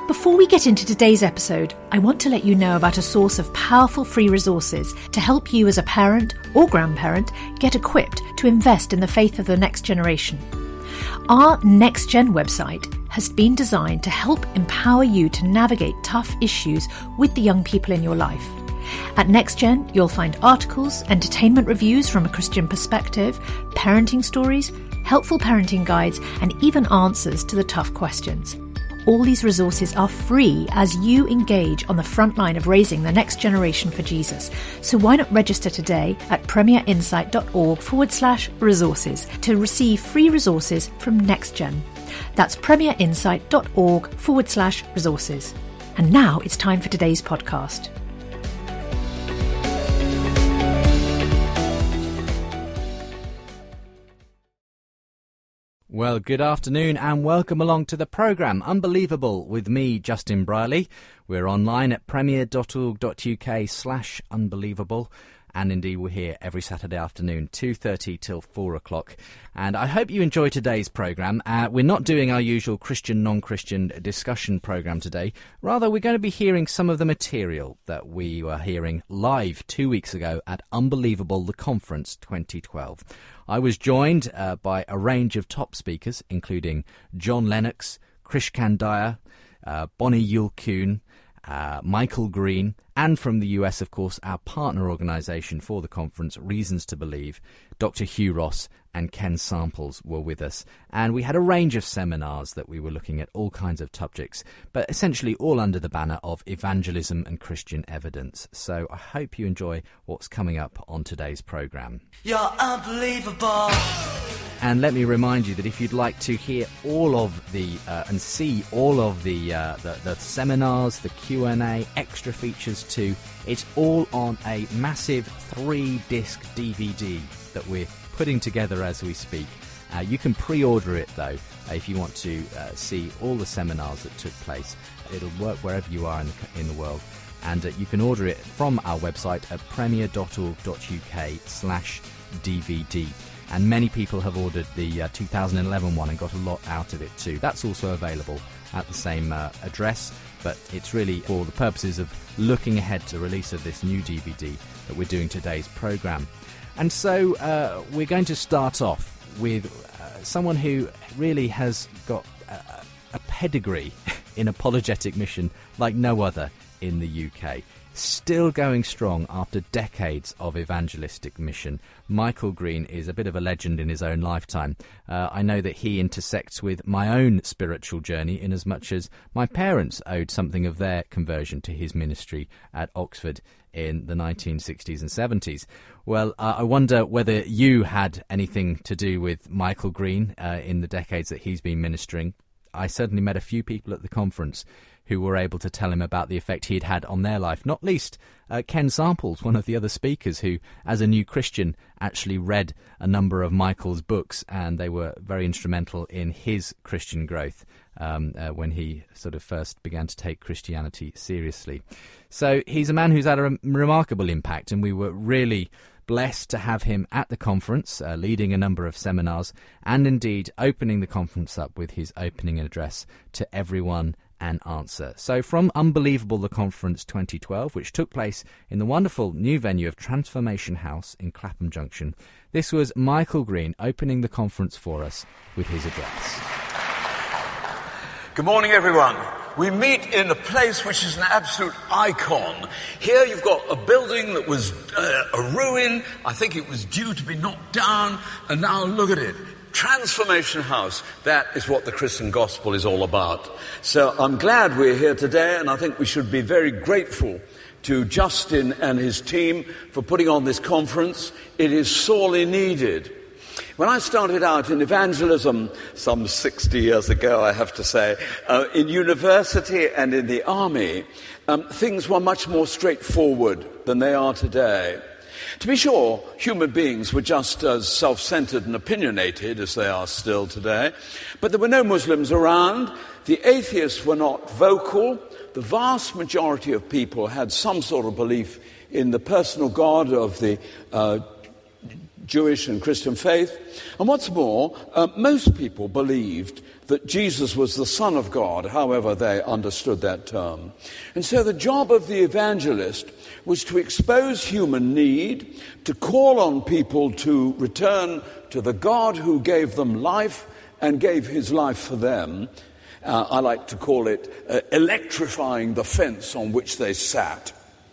Before we get into today's episode, I want to let you know about a source of powerful free resources to help you as a parent or grandparent get equipped to invest in the faith of the next generation. Our Next Gen website has been designed to help empower you to navigate tough issues with the young people in your life. At Next Gen, you'll find articles, entertainment reviews from a Christian perspective, parenting stories, helpful parenting guides, and even answers to the tough questions. All these resources are free as you engage on the front line of raising the next generation for Jesus. So why not register today at premierinsight.org/resources to receive free resources from NextGen. That's premierinsight.org/resources. And now it's time for today's podcast. Well, good afternoon and welcome along to the programme Unbelievable with me, Justin Brierley. We're online at premier.org.uk/unbelievable, and indeed we're here every Saturday afternoon, 2:30 till 4 o'clock. And I hope you enjoy today's programme. We're not doing our usual Christian, non-Christian discussion programme today. Rather, we're going to be hearing some of the material that we were hearing live 2 weeks ago at Unbelievable, the Conference 2012. I was joined by a range of top speakers, including John Lennox, Krish Kandiah, Bonnie Yule-Kuhn, Michael Green, and from the US, of course, our partner organisation for the conference, Reasons to Believe, Dr. Hugh Ross and Ken Samples were with us. And we had a range of seminars that we were looking at all kinds of subjects, but essentially all under the banner of evangelism and Christian evidence. So I hope you enjoy what's coming up on today's programme. You're unbelievable. And let me remind you that if you'd like to hear all of the and see all of the seminars, the Q&A, extra features too, it's all on a massive 3-disc DVD that we're putting together as we speak. You can pre-order it though if you want to see all the seminars that took place. It'll work wherever you are in the world, and you can order it from our website at premier.org.uk/DVD. And many people have ordered the 2011 one and got a lot out of it too. That's also available at the same address, but it's really for the purposes of looking ahead to the release of this new DVD that we're doing today's programme. And so we're going to start off with someone who really has got a pedigree in apologetic mission like no other in the UK. Still going strong after decades of evangelistic mission. Michael Green is a bit of a legend in his own lifetime. I know that he intersects with my own spiritual journey in as much as my parents owed something of their conversion to his ministry at Oxford in the 1960s and 70s. Well, I wonder whether you had anything to do with Michael Green in the decades that he's been ministering. I certainly met a few people at the conference who were able to tell him about the effect he'd had on their life, not least Ken Samples, one of the other speakers who, as a new Christian, actually read a number of Michael's books, and they were very instrumental in his Christian growth when he sort of first began to take Christianity seriously. So he's a man who's had a remarkable impact, and we were really blessed to have him at the conference, leading a number of seminars, and indeed opening the conference up with his opening address to everyone an answer. So from Unbelievable, the Conference 2012, which took place in the wonderful new venue of Transformation House in Clapham Junction, this was Michael Green opening the conference for us with his address. Good morning, everyone. We meet in a place which is an absolute icon. Here you've got a building that was a ruin. I think it was due to be knocked down, and now look at it. Transformation House. That is what the Christian gospel is all about. So I'm glad we're here today, and I think we should be very grateful to Justin and his team for putting on this conference. It is sorely needed. When I started out in evangelism some 60 years ago, I have to say, in university and in the army, things were much more straightforward than they are today. To be sure, human beings were just as self-centered and opinionated as they are still today, but there were no Muslims around, the atheists were not vocal, the vast majority of people had some sort of belief in the personal God of the Jewish and Christian faith. And what's more, most people believed that Jesus was the Son of God, however they understood that term. And so the job of the evangelist was to expose human need, to call on people to return to the God who gave them life and gave his life for them. I like to call it electrifying the fence on which they sat.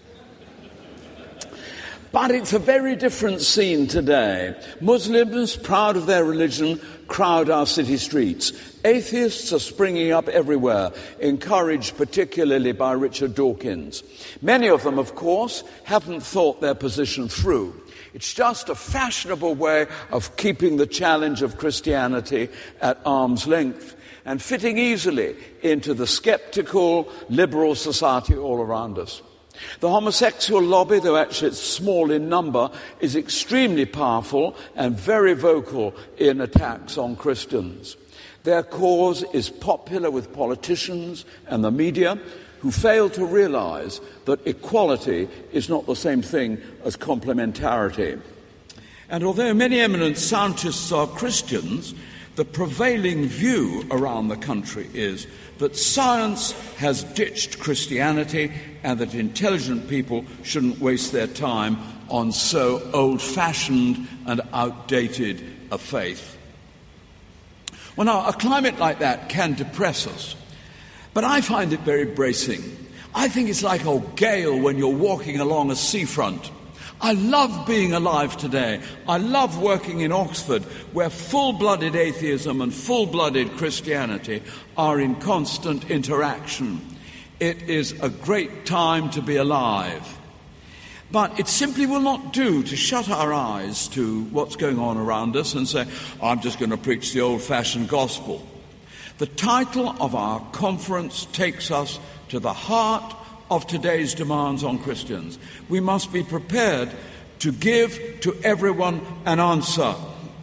But it's a very different scene today. Muslims, proud of their religion, crowd our city streets. Atheists are springing up everywhere, encouraged particularly by Richard Dawkins. Many of them, of course, haven't thought their position through. It's just a fashionable way of keeping the challenge of Christianity at arm's length and fitting easily into the skeptical, liberal society all around us. The homosexual lobby, though actually it's small in number, is extremely powerful and very vocal in attacks on Christians. Their cause is popular with politicians and the media, who fail to realize that equality is not the same thing as complementarity. And although many eminent scientists are Christians, the prevailing view around the country is that science has ditched Christianity and that intelligent people shouldn't waste their time on so old-fashioned and outdated a faith. Well, now, a climate like that can depress us, but I find it very bracing. I think it's like a gale when you're walking along a seafront. I love being alive today. I love working in Oxford, where full-blooded atheism and full-blooded Christianity are in constant interaction. It is a great time to be alive. But it simply will not do to shut our eyes to what's going on around us and say, I'm just going to preach the old-fashioned gospel. The title of our conference takes us to the heart of today's demands on Christians. We must be prepared to give to everyone an answer.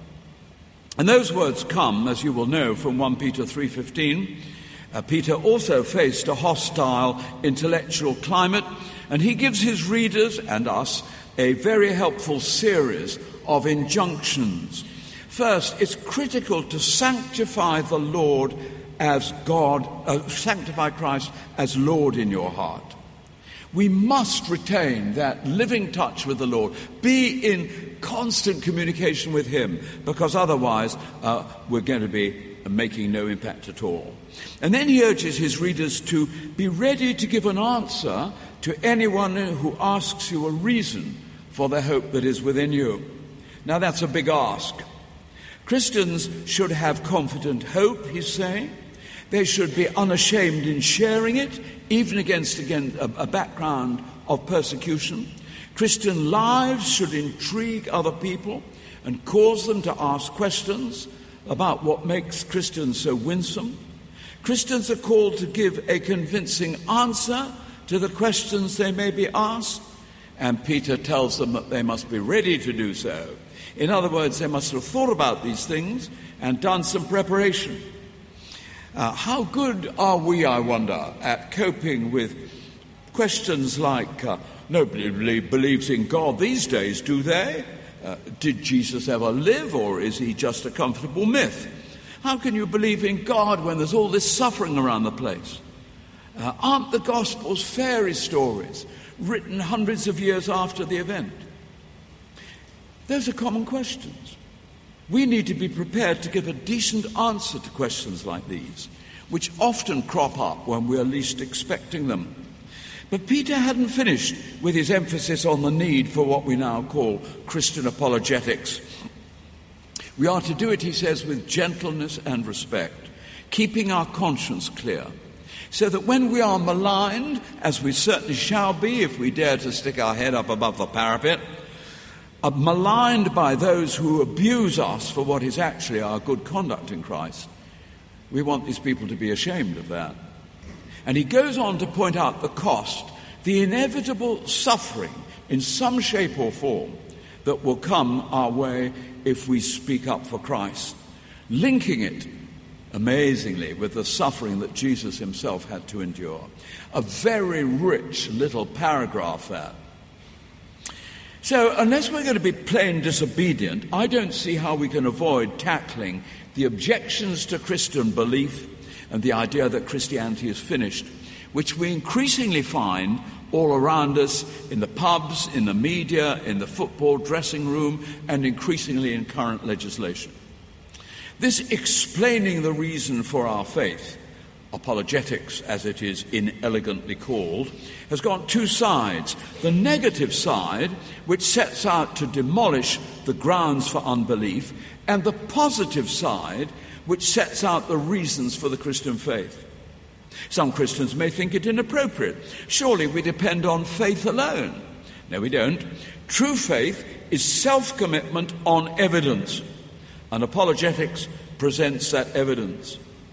And those words come, as you will know, from 1 Peter 3:15. Peter also faced a hostile intellectual climate, and he gives his readers and us a very helpful series of injunctions. First, it's critical to sanctify the Lord as God, sanctify Christ as Lord in your heart. We must retain that living touch with the Lord, be in constant communication with him, because otherwise we're going to be making no impact at all. And then he urges his readers to be ready to give an answer to anyone who asks you a reason for the hope that is within you. Now that's a big ask. Christians should have confident hope, he's saying. They should be unashamed in sharing it, even against a background of persecution. Christian lives should intrigue other people and cause them to ask questions about what makes Christians so winsome. Christians are called to give a convincing answer to the questions they may be asked, and Peter tells them that they must be ready to do so. In other words, they must have thought about these things and done some preparation. How good are we, I wonder, at coping with questions like, nobody believes in God these days, do they? Did Jesus ever live, or is he just a comfortable myth? How can you believe in God when there's all this suffering around the place? Aren't the Gospels fairy stories written hundreds of years after the event? Those are common questions. We need to be prepared to give a decent answer to questions like these, which often crop up when we are least expecting them. But Peter hadn't finished with his emphasis on the need for what we now call Christian apologetics. We are to do it, he says, with gentleness and respect, keeping our conscience clear, so that when we are maligned, as we certainly shall be if we dare to stick our head up above the parapet, maligned by those who abuse us for what is actually our good conduct in Christ, we want these people to be ashamed of that. And he goes on to point out the cost, the inevitable suffering in some shape or form that will come our way if we speak up for Christ, linking it amazingly with the suffering that Jesus himself had to endure. A very rich little paragraph there. So unless we're going to be plain disobedient, I don't see how we can avoid tackling the objections to Christian belief and the idea that Christianity is finished, which we increasingly find all around us in the pubs, in the media, in the football dressing room, and increasingly in current legislation. This explaining the reason for our faith, apologetics as it is inelegantly called, has got two sides. The negative side, which sets out to demolish the grounds for unbelief, and the positive side, which sets out the reasons for the Christian faith. Some Christians may think it inappropriate. Surely we depend on faith alone. No, we don't. True faith is self-commitment on evidence, and apologetics presents that evidence.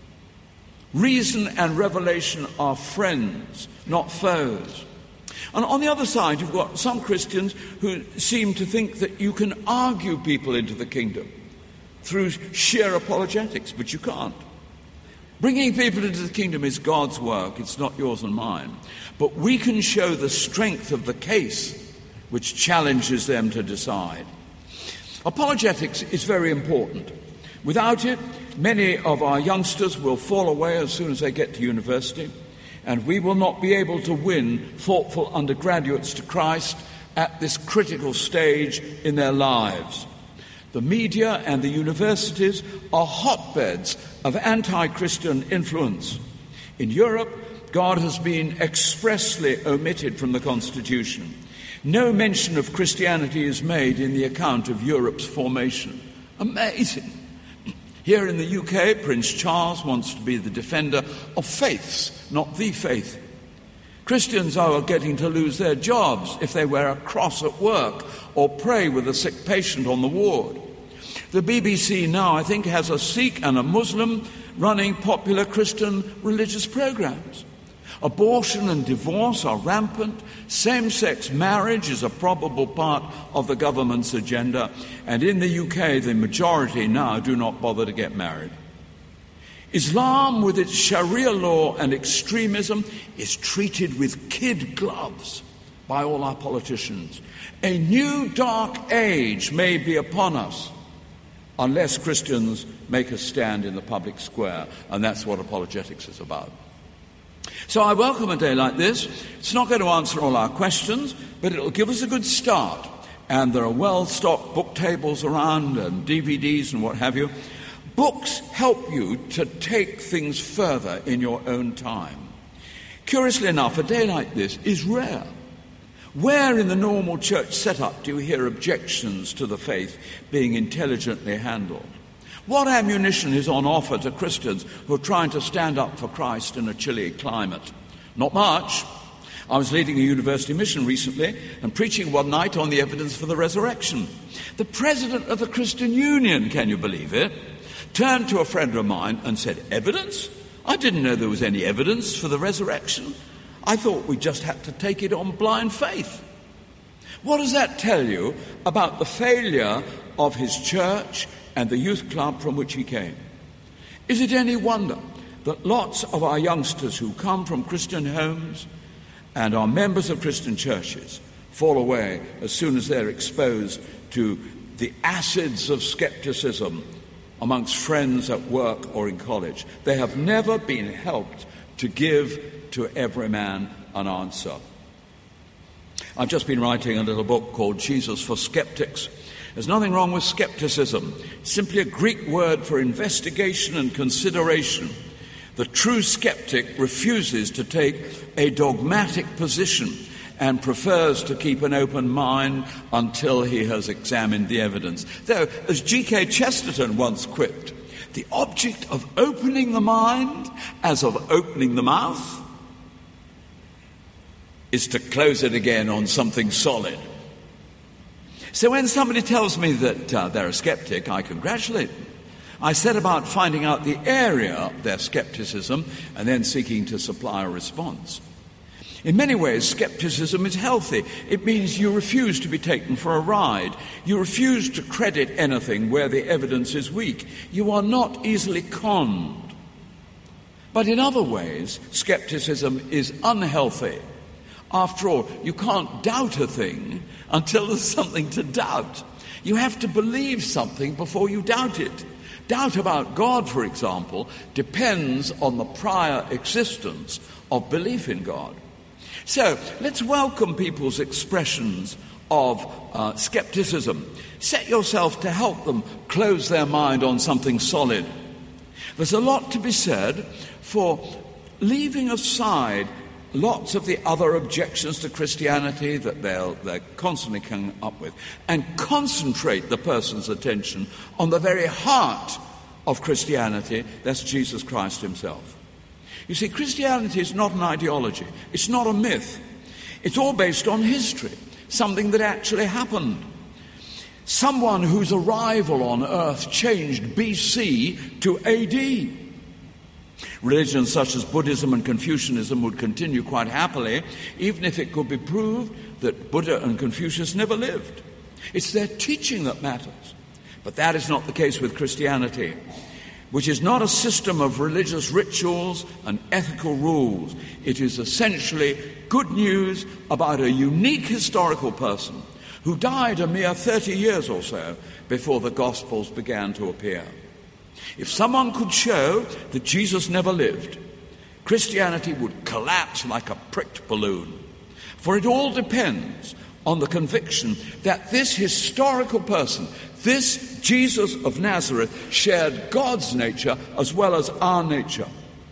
Reason and revelation are friends, not foes. And on the other side, you've got some Christians who seem to think that you can argue people into the kingdom through sheer apologetics, but you can't. Bringing people into the kingdom is God's work, it's not yours and mine. But we can show the strength of the case which challenges them to decide. Apologetics is very important. Without it, many of our youngsters will fall away as soon as they get to university, and we will not be able to win thoughtful undergraduates to Christ at this critical stage in their lives. The media and the universities are hotbeds of anti-Christian influence. In Europe, God has been expressly omitted from the Constitution. No mention of Christianity is made in the account of Europe's formation. Amazing. Here in the UK, Prince Charles wants to be the defender of faiths, not the faith. Christians are getting to lose their jobs if they wear a cross at work or pray with a sick patient on the ward. The BBC now, I think, has a Sikh and a Muslim running popular Christian religious programs. Abortion and divorce are rampant. Same-sex marriage is a probable part of the government's agenda. And in the UK, the majority now do not bother to get married. Islam, with its Sharia law and extremism, is treated with kid gloves by all our politicians. A new dark age may be upon us unless Christians make a stand in the public square, and that's what apologetics is about. So I welcome a day like this. It's not going to answer all our questions, but it'll give us a good start. And there are well-stocked book tables around and DVDs and what have you. Books help you to take things further in your own time. Curiously enough, a day like this is rare. Where in the normal church setup do you hear objections to the faith being intelligently handled? What ammunition is on offer to Christians who are trying to stand up for Christ in a chilly climate? Not much. I was leading a university mission recently and preaching one night on the evidence for the resurrection. The president of the Christian Union, can you believe it, turned to a friend of mine and said, "Evidence? I didn't know there was any evidence for the resurrection. I thought we just had to take it on blind faith." What does that tell you about the failure of his church and the youth club from which he came? Is it any wonder that lots of our youngsters who come from Christian homes and are members of Christian churches fall away as soon as they're exposed to the acids of skepticism amongst friends at work or in college? They have never been helped to give to every man an answer. I've just been writing a little book called Jesus for Skeptics. There's nothing wrong with skepticism. It's simply a Greek word for investigation and consideration. The true skeptic refuses to take a dogmatic position and prefers to keep an open mind until he has examined the evidence. Though, as G.K. Chesterton once quipped, the object of opening the mind, as of opening the mouth, is to close it again on something solid. So when somebody tells me that they're a skeptic, I congratulate them. I set about finding out the area of their skepticism and then seeking to supply a response. In many ways, skepticism is healthy. It means you refuse to be taken for a ride. You refuse to credit anything where the evidence is weak. You are not easily conned. But in other ways, skepticism is unhealthy. After all, you can't doubt a thing until there's something to doubt. You have to believe something before you doubt it. Doubt about God, for example, depends on the prior existence of belief in God. So let's welcome people's expressions of skepticism. Set yourself to help them close their mind on something solid. There's a lot to be said for leaving aside lots of the other objections to Christianity that they're constantly coming up with, and concentrate the person's attention on the very heart of Christianity, that's Jesus Christ himself. You see, Christianity is not an ideology. It's not a myth. It's all based on history, something that actually happened. Someone whose arrival on earth changed BC to AD. Religions such as Buddhism and Confucianism would continue quite happily, even if it could be proved that Buddha and Confucius never lived. It's their teaching that matters. But that is not the case with Christianity, which is not a system of religious rituals and ethical rules. It is essentially good news about a unique historical person who died a mere 30 years or so before the Gospels began to appear. If someone could show that Jesus never lived, Christianity would collapse like a pricked balloon. For it all depends on the conviction that this historical person, this Jesus of Nazareth, shared God's nature as well as our nature.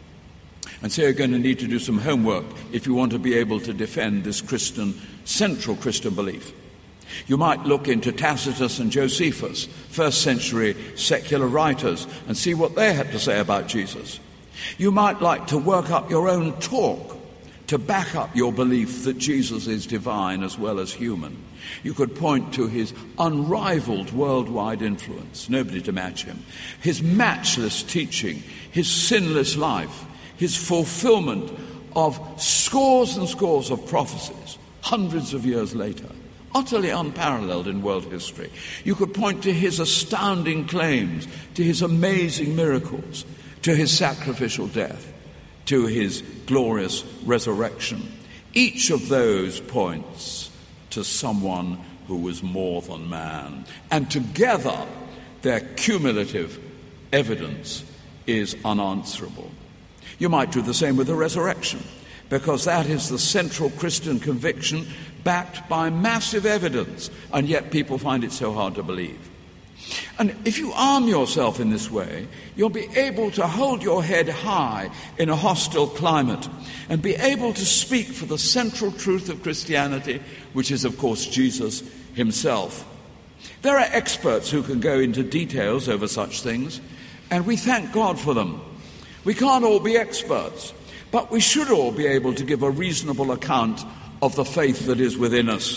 And so you're going to need to do some homework if you want to be able to defend this central Christian belief. You might look into Tacitus and Josephus, first century secular writers, and see what they had to say about Jesus. You might like to work up your own talk to back up your belief that Jesus is divine as well as human. You could point to his unrivaled worldwide influence, nobody to match him, his matchless teaching, his sinless life, his fulfillment of scores and scores of prophecies hundreds of years later, utterly unparalleled in world history. You could point to his astounding claims, to his amazing miracles, to his sacrificial death, to his glorious resurrection. Each of those points to someone who was more than man. And together, their cumulative evidence is unanswerable. You might do the same with the resurrection, because that is the central Christian conviction backed by massive evidence, and yet people find it so hard to believe. And if you arm yourself in this way, you'll be able to hold your head high in a hostile climate and be able to speak for the central truth of Christianity, which is, of course, Jesus himself. There are experts who can go into details over such things, and we thank God for them. We can't all be experts, but we should all be able to give a reasonable account of the faith that is within us.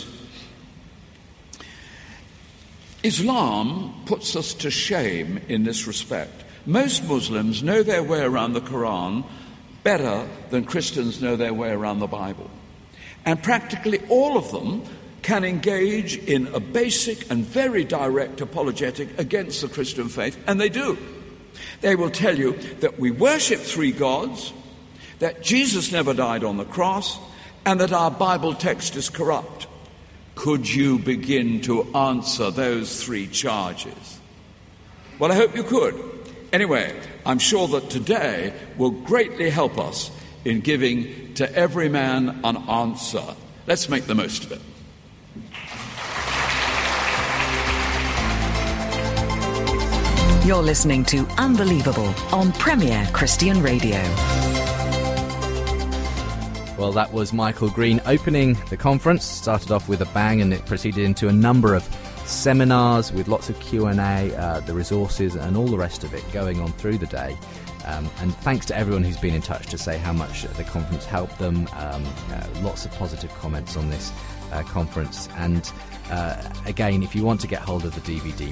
Islam puts us to shame in this respect. Most Muslims know their way around the Quran better than Christians know their way around the Bible. And practically all of them can engage in a basic and very direct apologetic against the Christian faith, and they do. They will tell you that we worship three gods, that Jesus never died on the cross, and that our Bible text is corrupt. Could you begin to answer those three charges? Well, I hope you could. Anyway, I'm sure that today will greatly help us in giving to every man an answer. Let's make the most of it. You're listening to Unbelievable on Premier Christian Radio. Well, that was Michael Green opening the conference. Started off with a bang, and it proceeded into a number of seminars with lots of Q&A, the resources and all the rest of it going on through the day. And thanks to everyone who's been in touch to say how much the conference helped them. Lots of positive comments on this conference. And again, if you want to get hold of the DVD,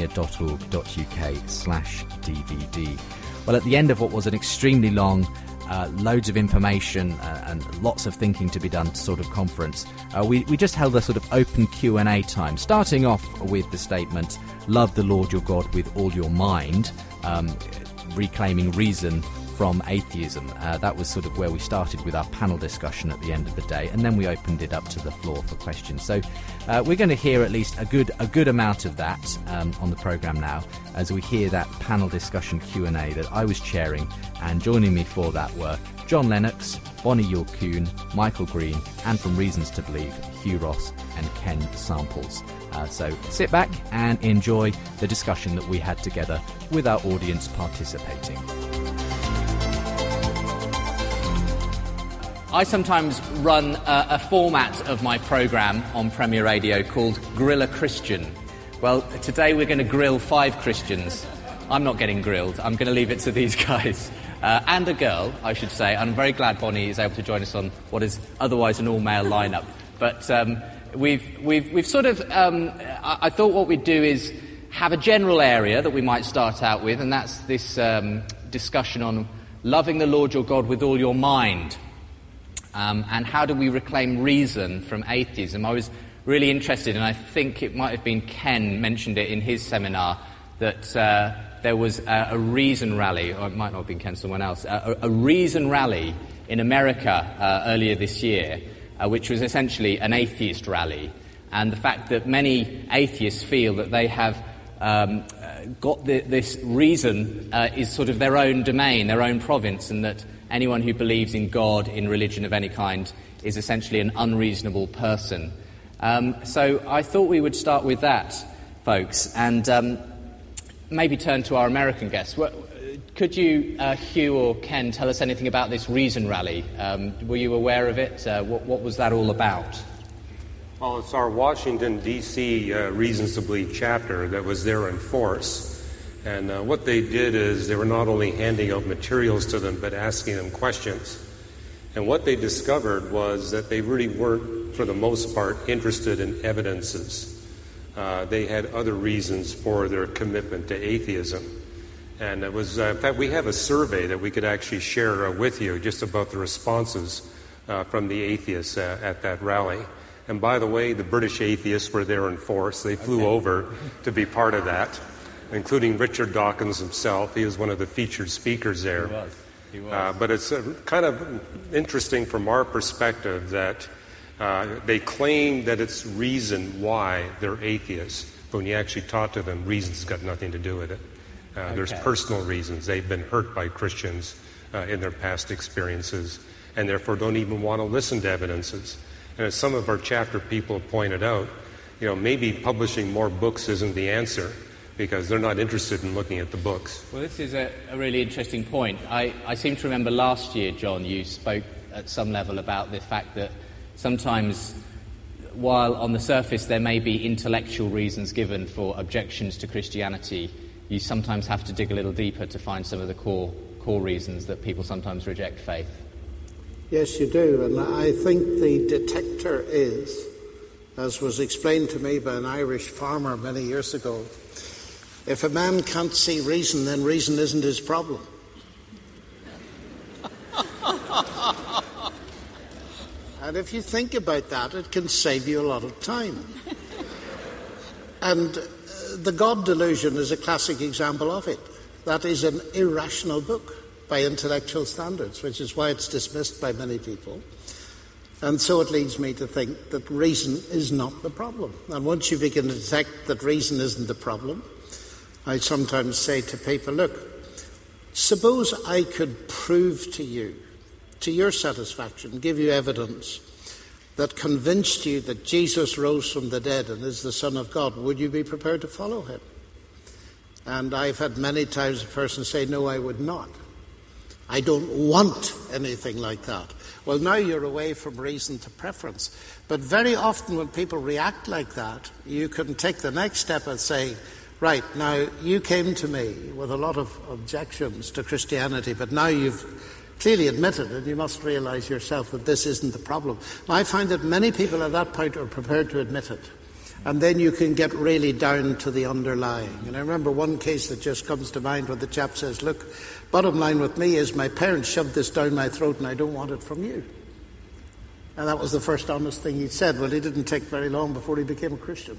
premier.org.uk/DVD. Well, at the end of what was an extremely long, loads of information and lots of thinking to be done sort of conference, we just held a sort of open Q&A time, starting off with the statement, love the Lord your God with all your mind, reclaiming reason from atheism. That was sort of where we started with our panel discussion at the end of the day, and then we opened it up to the floor for questions. So we're going to hear at least a good amount of that on the programme now, as we hear that panel discussion Q&A that I was chairing, and joining me for that were John Lennox, Bonnie York-Kuhn, Michael Green, and from Reasons to Believe, Hugh Ross and Ken Samples. So sit back and enjoy the discussion that we had together with our audience participating. I sometimes run a format of my programme on Premier Radio called Grill a Christian. Well, today we're going to grill 5 Christians. I'm not getting grilled. I'm going to leave it to these guys. And a girl, I should say. I'm very glad Bonnie is able to join us on what is otherwise an all-male lineup. But we've sort of... I thought what we'd do is have a general area that we might start out with, and that's this discussion on loving the Lord your God with all your mind. And how do we reclaim reason from atheism? I was really interested, and I think it might have been Ken mentioned it in his seminar, that there was a reason rally, or it might not have been Ken, someone else, a reason rally in America earlier this year, which was essentially an atheist rally. And the fact that many atheists feel that they have got this reason is sort of their own domain, their own province, and that anyone who believes in God, in religion of any kind, is essentially an unreasonable person. So I thought we would start with that, folks, and maybe turn to our American guests. Could you, Hugh or Ken, tell us anything about this Reason Rally? Were you aware of it? What was that all about? Well, it's our Washington, D.C. Reasons to Believe chapter that was there in force. And what they did is they were not only handing out materials to them, but asking them questions. And what they discovered was that they really weren't, for the most part, interested in evidences. They had other reasons for their commitment to atheism. And it was, in fact, we have a survey that we could actually share with you just about the responses from the atheists at that rally. And by the way, the British atheists were there in force. They flew over to be part of that, including Richard Dawkins himself. He was one of the featured speakers there. He was. But it's kind of interesting from our perspective that they claim that it's reason why they're atheists. But when you actually talk to them, reason's got nothing to do with it. There's personal reasons. They've been hurt by Christians in their past experiences, and therefore don't even want to listen to evidences. And as some of our chapter people have pointed out, maybe publishing more books isn't the answer, because they're not interested in looking at the books. Well, this is a really interesting point. I seem to remember last year, John, you spoke at some level about the fact that sometimes, while on the surface there may be intellectual reasons given for objections to Christianity, you sometimes have to dig a little deeper to find some of the core reasons that people sometimes reject faith. Yes, you do, and I think the detector is, as was explained to me by an Irish farmer many years ago, if a man can't see reason, then reason isn't his problem. And if you think about that, it can save you a lot of time. And The God Delusion is a classic example of it. That is an irrational book by intellectual standards, which is why it's dismissed by many people. And so it leads me to think that reason is not the problem. And once you begin to detect that reason isn't the problem, I sometimes say to people, look, suppose I could prove to you, to your satisfaction, give you evidence that convinced you that Jesus rose from the dead and is the Son of God. Would you be prepared to follow him? And I've had many times a person say, no, I would not. I don't want anything like that. Well, now you're away from reason to preference. But very often when people react like that, you can take the next step and say, right, now you came to me with a lot of objections to Christianity, but now you've clearly admitted it, you must realize yourself that this isn't the problem. I find that many people at that point are prepared to admit it. And then you can get really down to the underlying. And I remember one case that just comes to mind where the chap says, look, bottom line with me is my parents shoved this down my throat and I don't want it from you. And that was the first honest thing he'd said. Well, it didn't take very long before he became a Christian.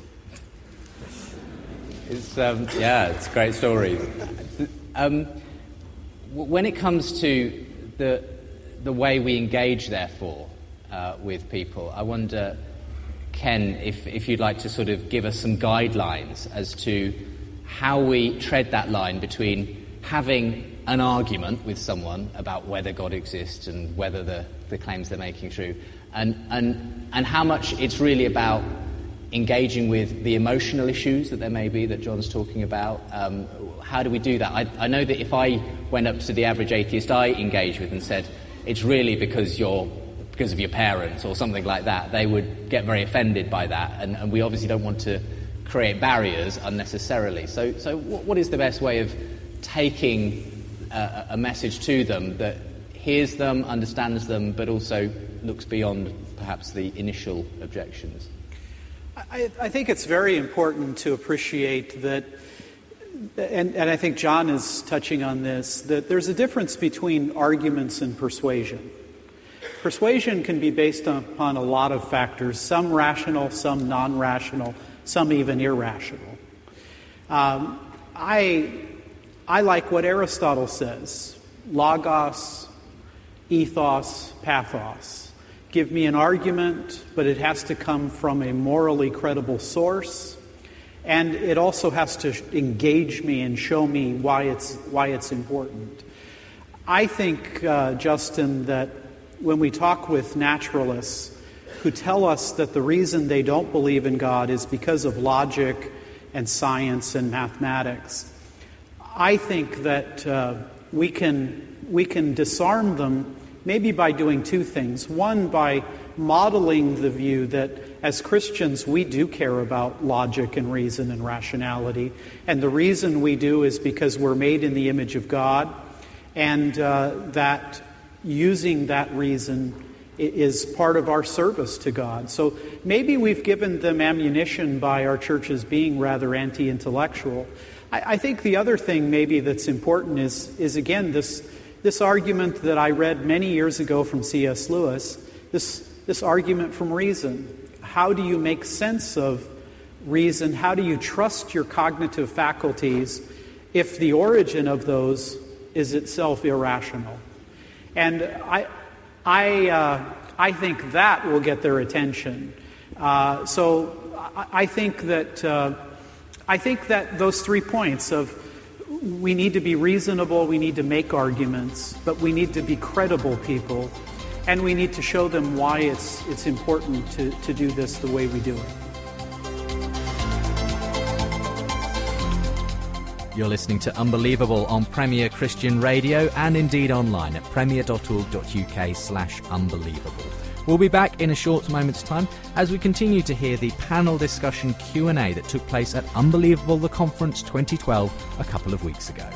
It's a great story. when it comes to the way we engage, therefore, with people, I wonder, Ken, if you'd like to sort of give us some guidelines as to how we tread that line between having an argument with someone about whether God exists and whether the claims they're making true, and how much it's really about engaging with the emotional issues that there may be that John's talking about. How do we do that? I know that if I went up to the average atheist I engage with and said, it's really because of your parents or something like that, they would get very offended by that, and we obviously don't want to create barriers unnecessarily. So what is the best way of taking a message to them that hears them, understands them, but also looks beyond perhaps the initial objections? I think it's very important to appreciate that, and I think John is touching on this, that there's a difference between arguments and persuasion. Persuasion can be based upon a lot of factors, some rational, some non-rational, some even irrational. I like what Aristotle says: logos, ethos, pathos. Give me an argument, but it has to come from a morally credible source, and it also has to engage me and show me why it's important. I think, Justin, that when we talk with naturalists who tell us that the reason they don't believe in God is because of logic and science and mathematics, I think that we can disarm them maybe by doing two things. One, by modeling the view that as Christians we do care about logic and reason and rationality, and the reason we do is because we're made in the image of God, and that using that reason is part of our service to God. So maybe we've given them ammunition by our churches being rather anti-intellectual. I think the other thing maybe that's important is again this argument that I read many years ago from C.S. Lewis, this argument from reason. How do you make sense of reason? How do you trust your cognitive faculties if the origin of those is itself irrational? And I think that will get their attention. So I think that those 3 points of we need to be reasonable, we need to make arguments, but we need to be credible people, and we need to show them why it's important to do this the way we do it. You're listening to Unbelievable on Premier Christian Radio and indeed online at premier.org.uk/unbelievable. We'll be back in a short moment's time as we continue to hear the panel discussion Q&A that took place at Unbelievable the Conference 2012 a couple of weeks ago.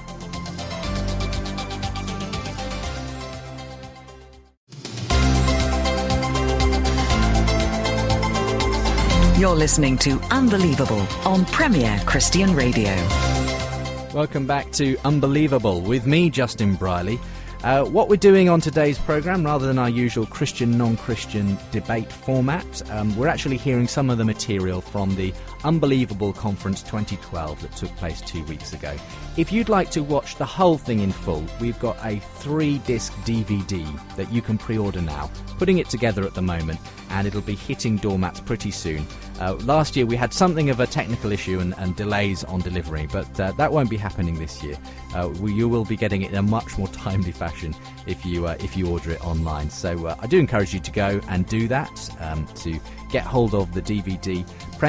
You're listening to Unbelievable on Premier Christian Radio. Welcome back to Unbelievable with me, Justin Briley. What we're doing on today's programme, rather than our usual Christian, non-Christian debate format, we're actually hearing some of the material from the Unbelievable Conference 2012 that took place 2 weeks ago. If you'd like to watch the whole thing in full, we've got a 3-disc DVD that you can pre-order now, putting it together at the moment, and it'll be hitting doormats pretty soon. Last year we had something of a technical issue and delays on delivery, but that won't be happening this year. You will be getting it in a much more timely fashion if you order it online. So I do encourage you to go and do that, to get hold of the DVD,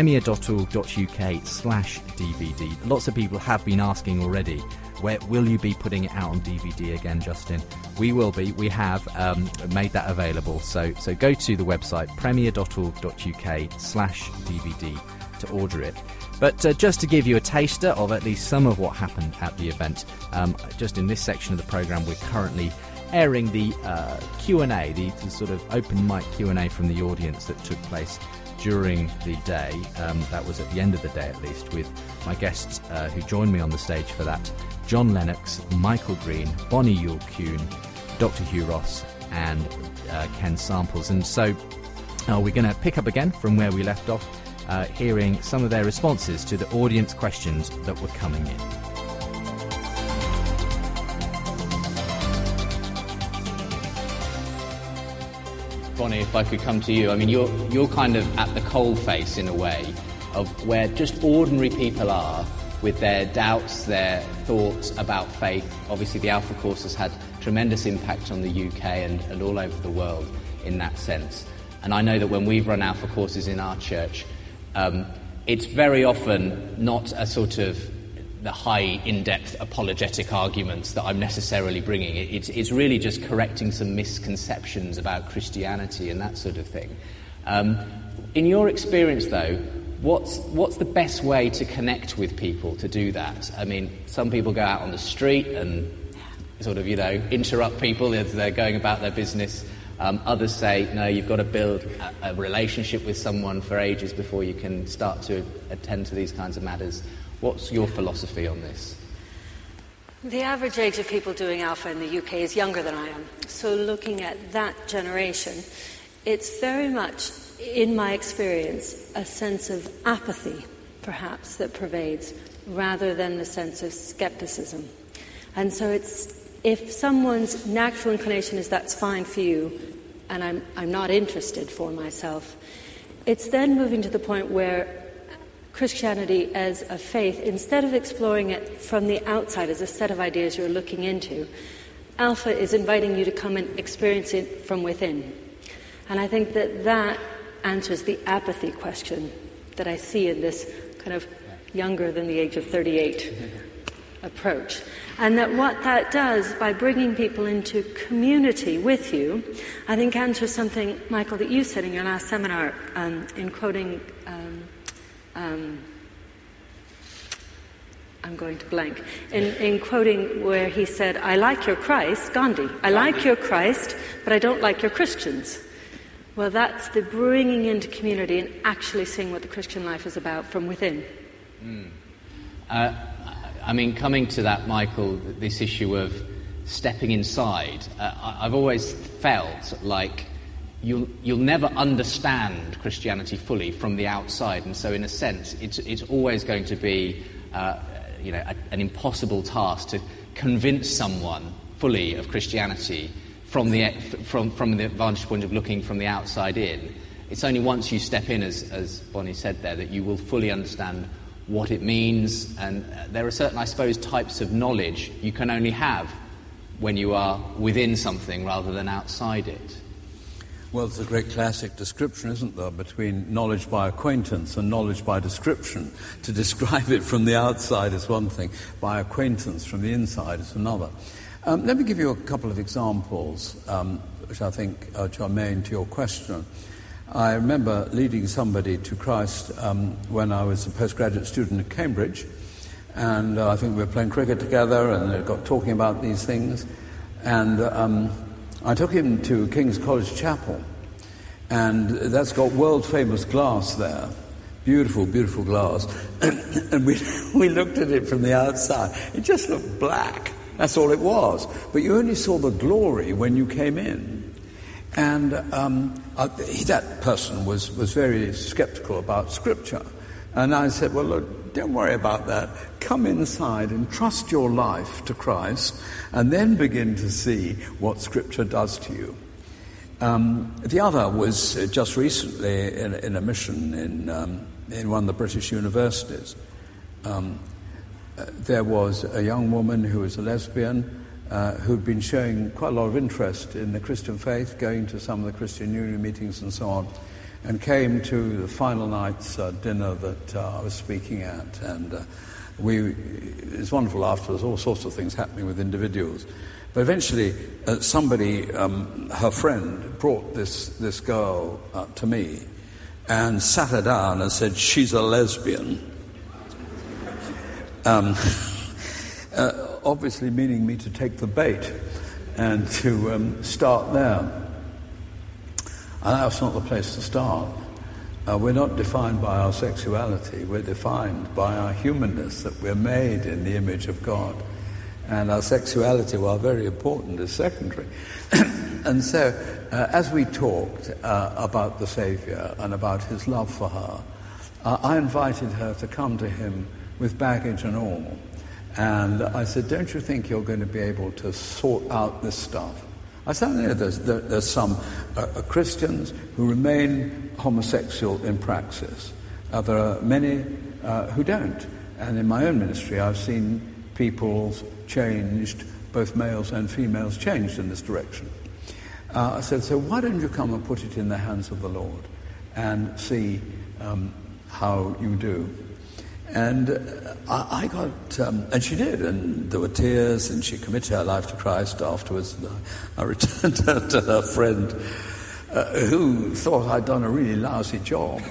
premier.org.uk/DVD. Lots of people have been asking already, where will you be putting it out on DVD again, Justin? We will be. We have made that available. So go to the website, premier.org.uk/DVD to order it. But just to give you a taster of at least some of what happened at the event, just in this section of the programme, we're currently airing the Q&A, the sort of open mic Q&A from the audience that took place during the day. That was at the end of the day, at least, with my guests who joined me on the stage for that: John Lennox, Michael Green, Bonnie Yule-Kuhn, Dr. Hugh Ross, and Ken Samples. And so we're going to pick up again from where we left off, hearing some of their responses to the audience questions that were coming in. Bonnie, if I could come to you. I mean, you're kind of at the coalface, in a way, of where just ordinary people are with their doubts, their thoughts about faith. Obviously, the Alpha Course has had tremendous impact on the UK and all over the world in that sense. And I know that when we've run Alpha Courses in our church, it's very often not a sort of the high, in-depth apologetic arguments that I'm necessarily bringing. It's really just correcting some misconceptions about Christianity and that sort of thing. In your experience, though, what's the best way to connect with people to do that? I mean, some people go out on the street and sort of, interrupt people as they're going about their business. Others say, no, you've got to build a relationship with someone for ages before you can start to attend to these kinds of matters. What's your philosophy on this? The average age of people doing Alpha in the UK is younger than I am. So looking at that generation, it's very much, in my experience, a sense of apathy, perhaps, that pervades, rather than the sense of skepticism. And so if someone's natural inclination is that's fine for you, and I'm not interested for myself, it's then moving to the point where Christianity as a faith, instead of exploring it from the outside as a set of ideas you're looking into, Alpha is inviting you to come and experience it from within. And I think that answers the apathy question that I see in this kind of younger than the age of 38 approach. And that what that does, by bringing people into community with you, I think answers something, Michael, that you said in your last seminar, in quoting... I'm going to blank. In quoting where he said, I like your Christ, Gandhi, I like your Christ, but I don't like your Christians. Well, that's the bringing into community and actually seeing what the Christian life is about from within. I mean, coming to that, Michael, this issue of stepping inside, I've always felt like you'll never understand Christianity fully from the outside, and so in a sense it's always going to be an impossible task to convince someone fully of Christianity from the vantage point of looking from the outside in. It's only once you step in, as Bonnie said there, that you will fully understand what it means, and there are certain, I suppose, types of knowledge you can only have when you are within something rather than outside it. Well, it's a great classic description, isn't there, between knowledge by acquaintance and knowledge by description. To describe it from the outside is one thing, by acquaintance from the inside is another. Let me give you a couple of examples, which I think are germane to your question. I remember leading somebody to Christ when I was a postgraduate student at Cambridge, and I think we were playing cricket together and they got talking about these things, and I took him to King's College Chapel, and that's got world-famous glass there. Beautiful, beautiful glass. And we looked at it from the outside. It just looked black. That's all it was. But you only saw the glory when you came in. And that person was very skeptical about Scripture. And I said, well, look, don't worry about that. Come inside and trust your life to Christ, and then begin to see what Scripture does to you. The other was just recently in a mission in one of the British universities. There was a young woman who was a lesbian who'd been showing quite a lot of interest in the Christian faith, going to some of the Christian Union meetings and so on, and came to the final night's dinner that I was speaking at. And it was wonderful afterwards, all sorts of things happening with individuals. But eventually somebody, her friend, brought this girl to me and sat her down and said, she's a lesbian. Obviously meaning me to take the bait and to start there. And that's not the place to start. We're not defined by our sexuality. We're defined by our humanness, that we're made in the image of God. And our sexuality, while very important, is secondary. And so, as we talked about the Saviour and about his love for her, I invited her to come to him with baggage and all. And I said, don't you think you're going to be able to sort out this stuff I certainly know there's some Christians who remain homosexual in praxis. There are many who don't. And in my own ministry, I've seen people changed, both males and females changed in this direction. I said, so why don't you come and put it in the hands of the Lord and see how you do? And I got, and she did, and there were tears, and she committed her life to Christ afterwards. And I returned to her friend, who thought I'd done a really lousy job,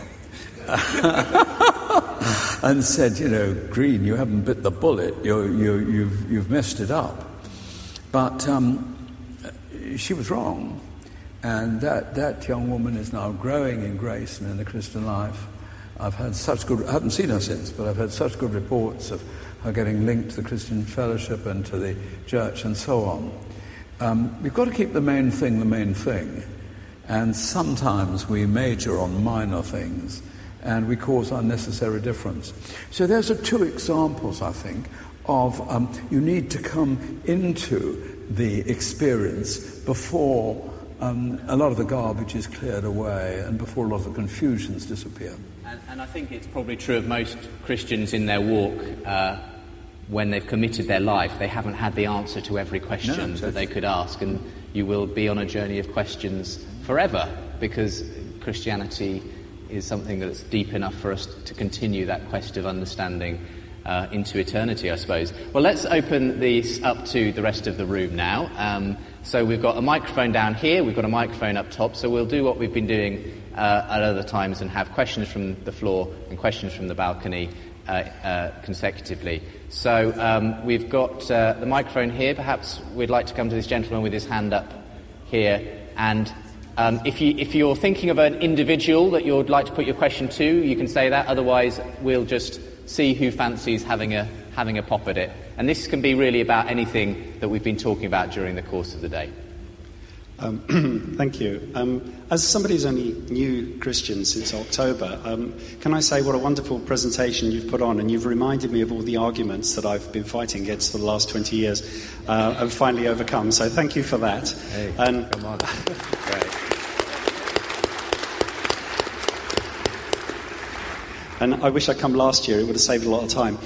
and said, Green, you haven't bit the bullet. You've messed it up. But she was wrong, and that young woman is now growing in grace and in the Christian life. I haven't seen her since, but I've had such good reports of her getting linked to the Christian Fellowship and to the church and so on. We've got to keep the main thing, and sometimes we major on minor things, and we cause unnecessary difference. So those are two examples, I think, of you need to come into the experience before a lot of the garbage is cleared away and before a lot of the confusions disappear. And I think it's probably true of most Christians in their walk. When they've committed their life, they haven't had the answer to every question that they could ask, and you will be on a journey of questions forever, because Christianity is something that's deep enough for us to continue that quest of understanding into eternity, I suppose. Well, let's open these up to the rest of the room now. So we've got a microphone down here, we've got a microphone up top, so we'll do what we've been doing at other times and have questions from the floor and questions from the balcony consecutively. So we've got the microphone here. Perhaps we'd like to come to this gentleman with his hand up here. And if you're thinking of an individual that you'd like to put your question to, you can say that. Otherwise, we'll just see who fancies having a pop at it. And this can be really about anything that we've been talking about during the course of the day. Thank you. As somebody who's only new Christian since October, can I say what a wonderful presentation you've put on, and you've reminded me of all the arguments that I've been fighting against for the last 20 years and finally overcome. So thank you for that. Hey, come on. Great. And I wish I'd come last year. It would have saved a lot of time.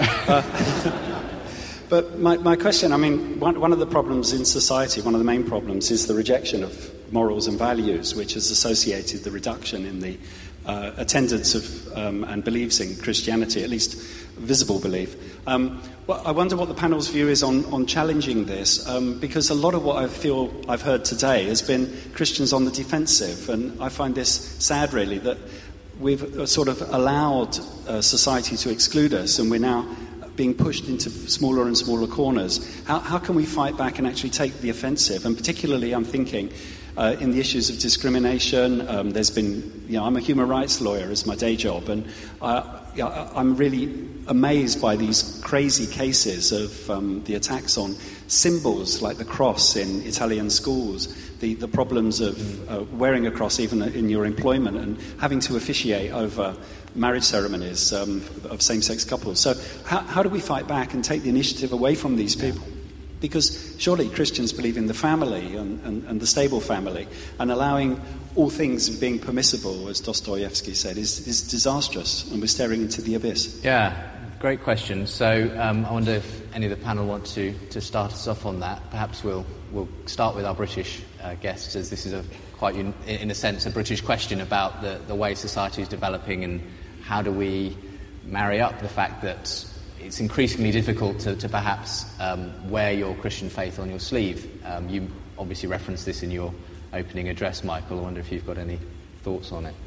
But my question, one of the problems in society, one of the main problems, is the rejection of morals and values, which has associated the reduction in the attendance of and beliefs in Christianity, at least visible belief. I wonder what the panel's view is on challenging this, because a lot of what I feel I've heard today has been Christians on the defensive, and I find this sad, really, that we've sort of allowed society to exclude us, and we're now being pushed into smaller and smaller corners. How can we fight back and actually take the offensive? And particularly, I'm thinking in the issues of discrimination. There's been, I'm a human rights lawyer as my day job, and I'm really amazed by these crazy cases of the attacks on symbols like the cross in Italian schools, the problems of wearing a cross even in your employment, and having to officiate over marriage ceremonies of same-sex couples. So how do we fight back and take the initiative away from these people? Because surely Christians believe in the family and the stable family, and allowing all things being permissible, as Dostoevsky said, is disastrous, and we're staring into the abyss. Yeah, great question. So I wonder if any of the panel want to start us off on that. Perhaps we'll start with our British guests, as this is quite, in a sense, a British question about the way society is developing, and how do we marry up the fact that it's increasingly difficult to perhaps wear your Christian faith on your sleeve. You obviously referenced this in your opening address, Michael. I wonder if you've got any thoughts on it.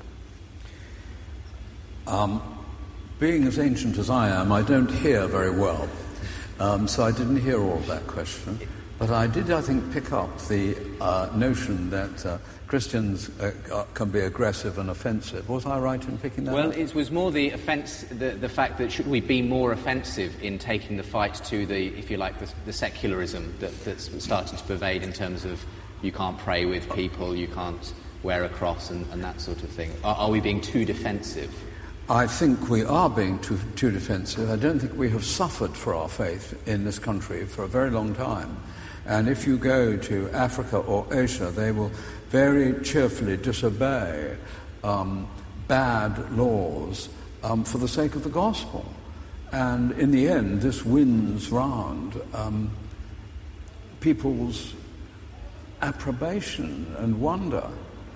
Being as ancient as I am, I don't hear very well, so I didn't hear all of that question. But I did, I think, pick up the notion that Christians can be aggressive and offensive. Was I right in picking that up? Well, it was more the fact that should we be more offensive in taking the fight to the, if you like, the secularism that's starting to pervade in terms of you can't pray with people, you can't wear a cross and that sort of thing. Are we being too defensive? I think we are being too defensive. I don't think we have suffered for our faith in this country for a very long time. And if you go to Africa or Asia, they will very cheerfully disobey bad laws for the sake of the gospel. And in the end, this wins round people's approbation and wonder.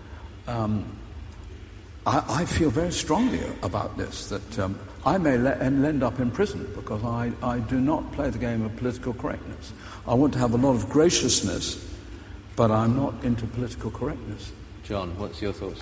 I feel very strongly about this, that I may end up in prison because I do not play the game of political correctness. I want to have a lot of graciousness, but I'm not into political correctness. John, what's your thoughts?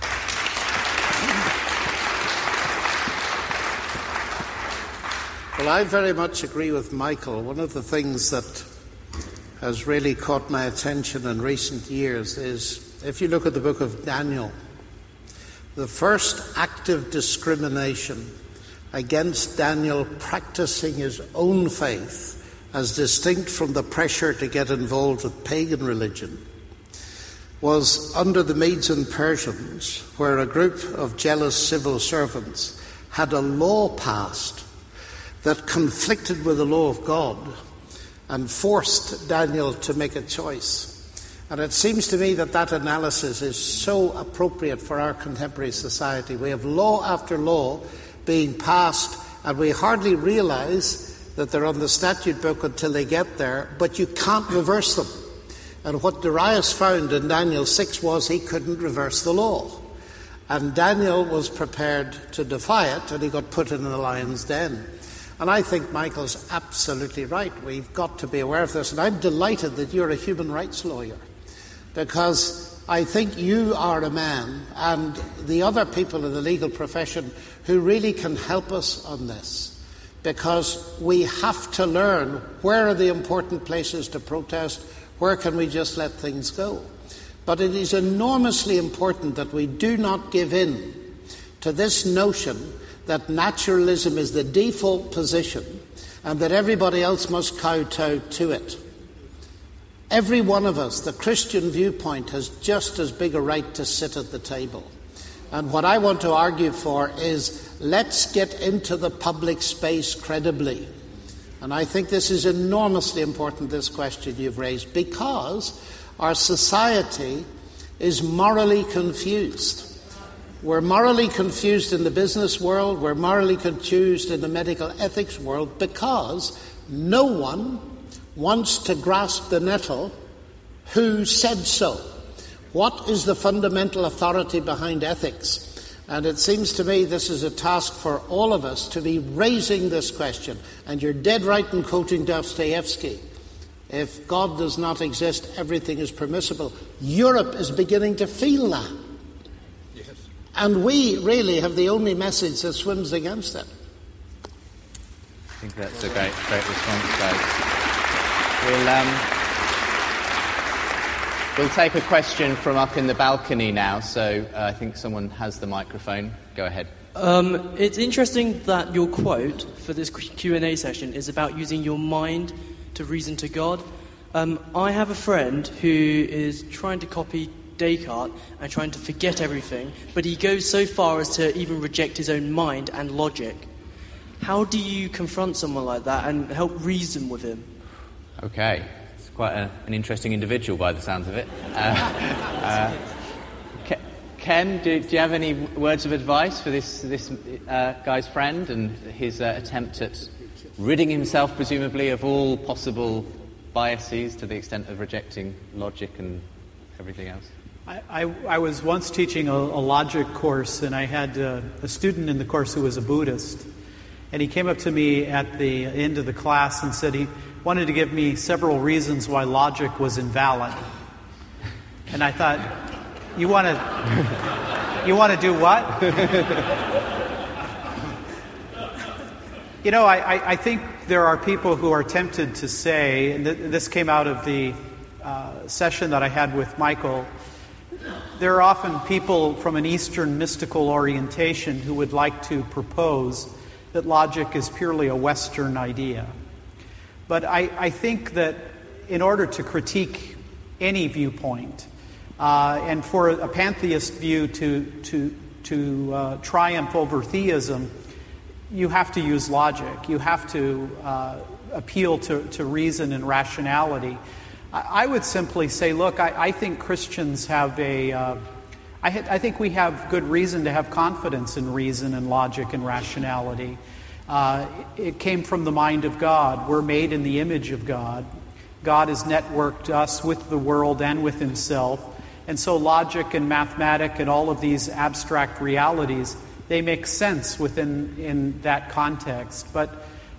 Well, I very much agree with Michael. One of the things that has really caught my attention in recent years is, if you look at the book of Daniel, the first active discrimination against Daniel practicing his own faith, as distinct from the pressure to get involved with pagan religion, was under the Medes and Persians, where a group of jealous civil servants had a law passed that conflicted with the law of God and forced Daniel to make a choice. And it seems to me that that analysis is so appropriate for our contemporary society. We have law after law being passed, and we hardly realize that they're on the statute book until they get there, but you can't reverse them. And what Darius found in Daniel 6 was he couldn't reverse the law. And Daniel was prepared to defy it, and he got put in the lion's den. And I think Michael's absolutely right. We've got to be aware of this. And I'm delighted that you're a human rights lawyer, because I think you are a man, and the other people in the legal profession, who really can help us on this. Because we have to learn where are the important places to protest, where can we just let things go. But it is enormously important that we do not give in to this notion that naturalism is the default position and that everybody else must kowtow to it. Every one of us, the Christian viewpoint, has just as big a right to sit at the table. And what I want to argue for is, let's get into the public space credibly. And I think this is enormously important, this question you've raised, because our society is morally confused. We're morally confused in the business world, we're morally confused in the medical ethics world, because no one wants to grasp the nettle. Who said so? What is the fundamental authority behind ethics? And it seems to me this is a task for all of us to be raising this question. And you're dead right in quoting Dostoevsky. If God does not exist, everything is permissible. Europe is beginning to feel that. Yes. And we really have the only message that swims against it. I think that's a great response, guys. We'll take a question from up in the balcony now, so I think someone has the microphone. Go ahead. It's interesting that your quote for this Q&A session is about using your mind to reason to God. I have a friend who is trying to copy Descartes and trying to forget everything, but he goes so far as to even reject his own mind and logic. How do you confront someone like that and help reason with him? Okay. It's quite an interesting individual by the sounds of it. Ken, do you have any words of advice for this guy's friend and his attempt at ridding himself, presumably, of all possible biases to the extent of rejecting logic and everything else? I was once teaching a logic course, and I had a student in the course who was a Buddhist. And he came up to me at the end of the class and said he wanted to give me several reasons why logic was invalid. And I thought, you want to do what? You know, I think there are people who are tempted to say, and this came out of the session that I had with Michael, there are often people from an Eastern mystical orientation who would like to propose that logic is purely a Western idea. But I think that in order to critique any viewpoint, and for a pantheist view to triumph over theism, you have to use logic. You have to appeal to reason and rationality. I would simply say, look, I think Christians have I think we have good reason to have confidence in reason and logic and rationality. It came from the mind of God. We're made in the image of God. God has networked us with the world and with himself. And so logic and mathematics and all of these abstract realities, they make sense in that context. But,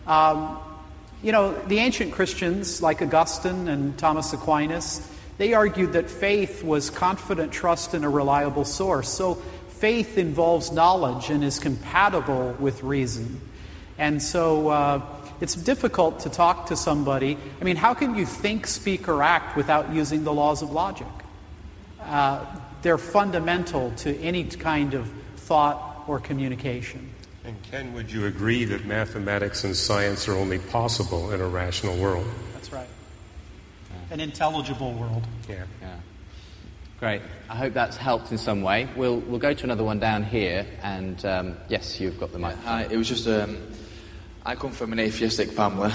the ancient Christians, like Augustine and Thomas Aquinas, they argued that faith was confident trust in a reliable source. So faith involves knowledge and is compatible with reason. And so it's difficult to talk to somebody. I mean, how can you think, speak, or act without using the laws of logic? They're fundamental to any kind of thought or communication. And Ken, would you agree that mathematics and science are only possible in a rational world? That's right. An intelligible world. Yeah. Great. I hope that's helped in some way. We'll go to another one down here, and yes, you've got the mic. Hi. It was just I come from an atheistic family.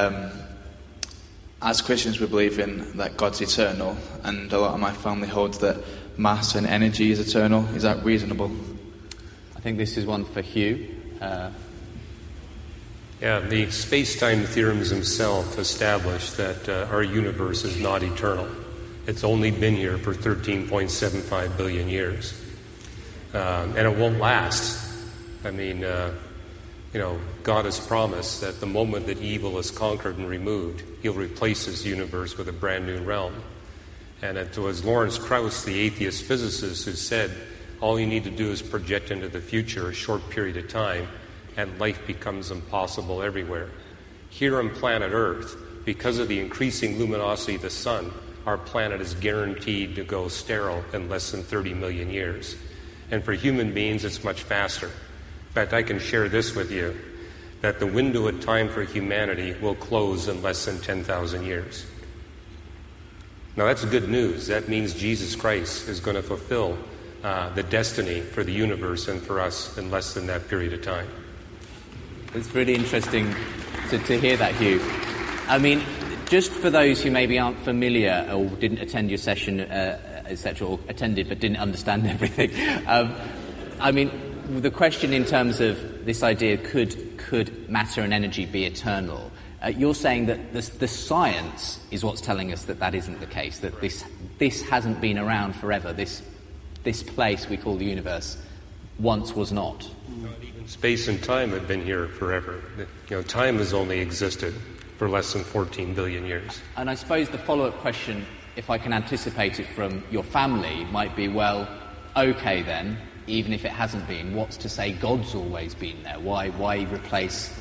As Christians, we believe in that God's eternal, and a lot of my family holds that mass and energy is eternal. Is that reasonable? I think this is one for Hugh. The space-time theorems themselves establish that our universe is not eternal. It's only been here for 13.75 billion years. And it won't last. I mean, God has promised that the moment that evil is conquered and removed, he'll replace his universe with a brand new realm. And it was Lawrence Krauss, the atheist physicist, who said, all you need to do is project into the future a short period of time, and life becomes impossible everywhere. Here on planet Earth, because of the increasing luminosity of the sun, our planet is guaranteed to go sterile in less than 30 million years. And for human beings, it's much faster. In fact, I can share this with you, that the window of time for humanity will close in less than 10,000 years. Now, that's good news. That means Jesus Christ is going to fulfill the destiny for the universe and for us in less than that period of time. It's really interesting to hear that, Hugh. I mean, just for those who maybe aren't familiar or didn't attend your session, etc., or attended but didn't understand everything, I mean, the question in terms of this idea, could matter and energy be eternal? You're saying that the science is what's telling us that isn't the case, that this hasn't been around forever, this place we call the universe once was not. Not even space and time have been here forever. Time has only existed for less than 14 billion years. And I suppose the follow-up question, if I can anticipate it from your family, might be, well, okay then, even if it hasn't been, what's to say God's always been there? Why replace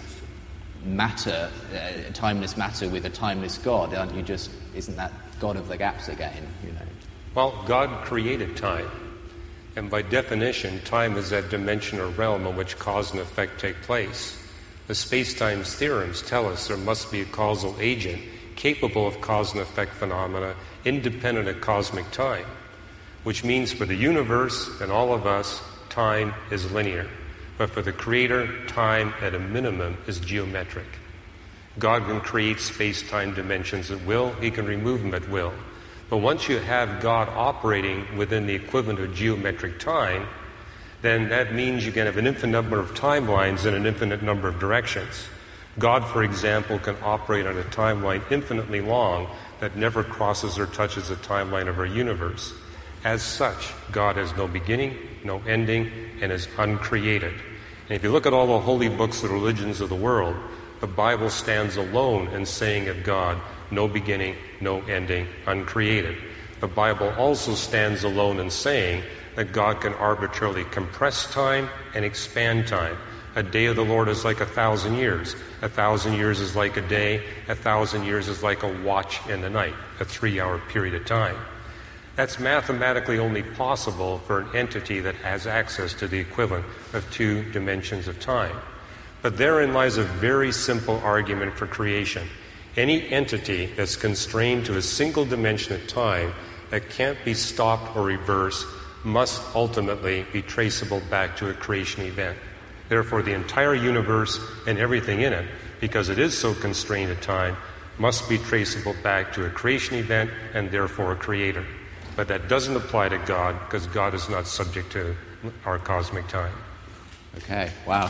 matter, timeless matter, with a timeless God? Isn't that God of the gaps again? Well, God created time. And by definition, time is that dimension or realm in which cause and effect take place. The space-time's theorems tell us there must be a causal agent capable of cause and effect phenomena independent of cosmic time, which means for the universe and all of us, time is linear. But for the Creator, time at a minimum is geometric. God can create space-time dimensions at will. He can remove them at will. But once you have God operating within the equivalent of geometric time, then that means you can have an infinite number of timelines in an infinite number of directions. God, for example, can operate on a timeline infinitely long that never crosses or touches the timeline of our universe. As such, God has no beginning, no ending, and is uncreated. And if you look at all the holy books of the religions of the world, the Bible stands alone in saying of God, no beginning, no ending, uncreated. The Bible also stands alone in saying that God can arbitrarily compress time and expand time. A day of the Lord is like 1,000 years. 1,000 years is like a day. 1,000 years is like a watch in the night, a 3-hour period of time. That's mathematically only possible for an entity that has access to the equivalent of 2 dimensions of time. But therein lies a very simple argument for creation. Any entity that's constrained to a single dimension of time that can't be stopped or reversed must ultimately be traceable back to a creation event. Therefore, the entire universe and everything in it, because it is so constrained at time, must be traceable back to a creation event and therefore a creator. But that doesn't apply to God, because God is not subject to our cosmic time. Okay, wow.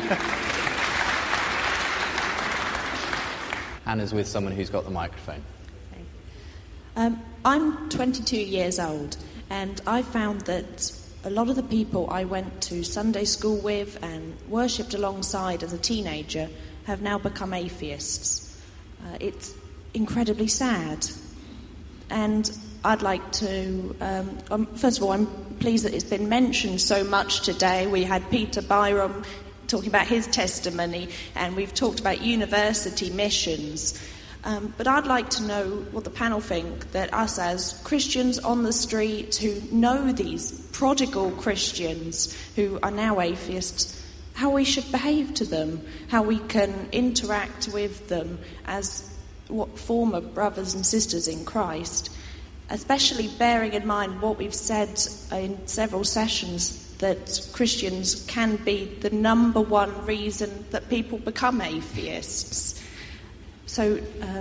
Hannah's with someone who's got the microphone. I'm 22 years old, and I found that a lot of the people I went to Sunday school with and worshipped alongside as a teenager have now become atheists. It's incredibly sad. And I'd like to, first of all, I'm pleased that it's been mentioned so much today. We had Peter Byrom talking about his testimony, and we've talked about university missions. But I'd like to know what the panel think, that us as Christians on the street who know these prodigal Christians who are now atheists, how we should behave to them, how we can interact with them as what former brothers and sisters in Christ, especially bearing in mind what we've said in several sessions, that Christians can be the number one reason that people become atheists. So,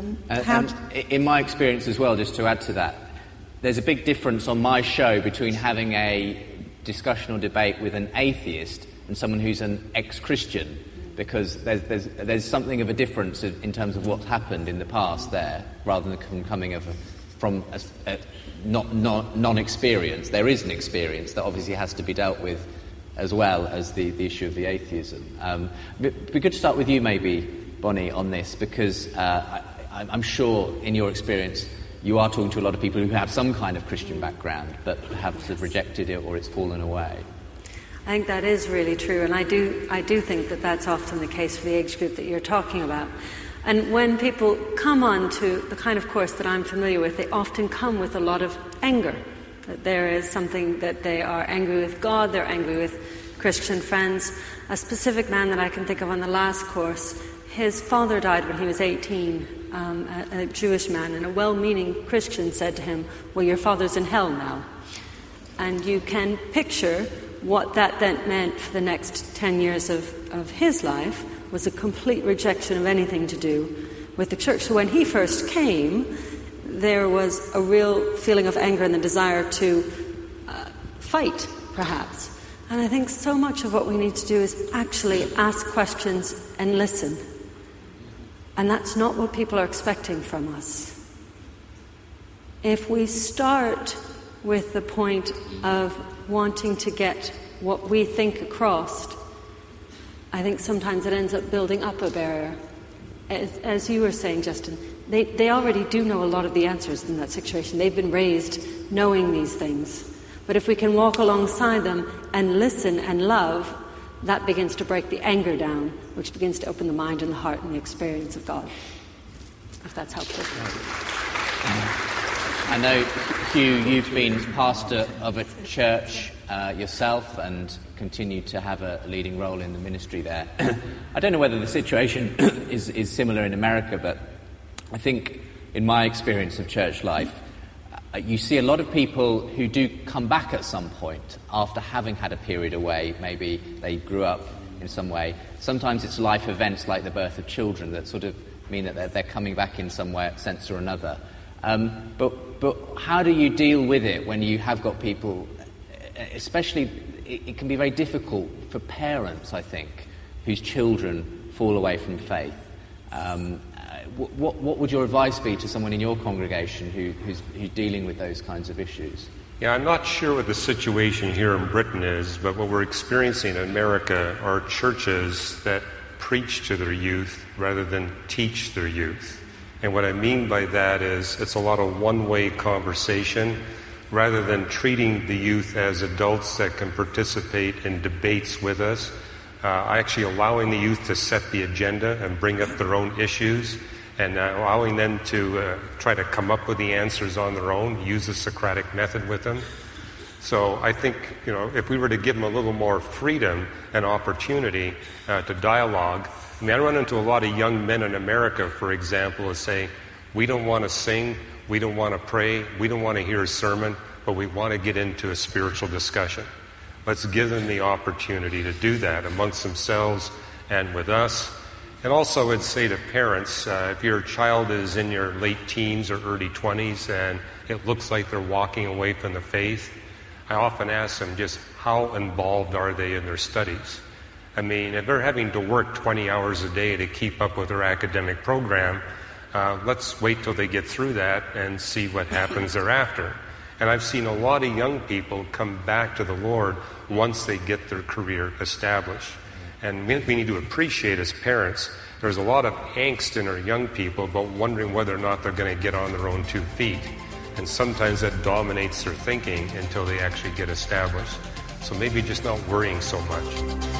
in my experience as well, just to add to that, there's a big difference on my show between having a discussion or debate with an atheist and someone who's an ex-Christian, because there's something of a difference in terms of what's happened in the past there, rather than coming from a non-experience. There is an experience that obviously has to be dealt with, as well as the issue of the atheism. It'd be good to start with you, maybe, Bonnie, on this, because I'm sure in your experience you are talking to a lot of people who have some kind of Christian background but have sort of rejected it, or it's fallen away. I think that is really true, and I do think that that's often the case for the age group that you're talking about. And when people come on to the kind of course that I'm familiar with, they often come with a lot of anger. That there is something that they are angry with God, they're angry with Christian friends. A specific man that I can think of on the last course, his father died when he was 18, a Jewish man, and a well-meaning Christian said to him, "Well, your father's in hell now." And you can picture what that then meant for the next 10 years of his life was a complete rejection of anything to do with the church. So when he first came, there was a real feeling of anger and the desire to fight, perhaps. And I think so much of what we need to do is actually ask questions and listen. And that's not what people are expecting from us. If we start with the point of wanting to get what we think across, I think sometimes it ends up building up a barrier. As you were saying, Justin, they already do know a lot of the answers in that situation. They've been raised knowing these things. But if we can walk alongside them and listen and love, that begins to break the anger down, which begins to open the mind and the heart and the experience of God. If that's helpful. I know, Hugh, you've been pastor of a church yourself and continue to have a leading role in the ministry there. I don't know whether the situation is similar in America, but I think in my experience of church life, you see a lot of people who do come back at some point after having had a period away. Maybe they grew up in some way. Sometimes it's life events like the birth of children that sort of mean that they're coming back in some way, sense or another. But how do you deal with it when you have got people, especially it can be very difficult for parents, I think, whose children fall away from faith. What would your advice be to someone in your congregation who's dealing with those kinds of issues? Yeah, I'm not sure what the situation here in Britain is, but what we're experiencing in America are churches that preach to their youth rather than teach their youth. And what I mean by that is it's a lot of one-way conversation rather than treating the youth as adults that can participate in debates with us. Actually allowing the youth to set the agenda and bring up their own issues, and allowing them to try to come up with the answers on their own, use the Socratic method with them. So I think, if we were to give them a little more freedom and opportunity to dialogue. I run into a lot of young men in America, for example, who say, we don't want to sing, we don't want to pray, we don't want to hear a sermon, but we want to get into a spiritual discussion. Let's give them the opportunity to do that amongst themselves and with us. And also I'd say to parents, if your child is in your late teens or early 20s and it looks like they're walking away from the faith, I often ask them just how involved are they in their studies? I mean, if they're having to work 20 hours a day to keep up with their academic program, let's wait till they get through that and see what happens thereafter. And I've seen a lot of young people come back to the Lord once they get their career established. And we need to appreciate as parents, there's a lot of angst in our young people about wondering whether or not they're going to get on their own 2 feet. And sometimes that dominates their thinking until they actually get established. So maybe just not worrying so much.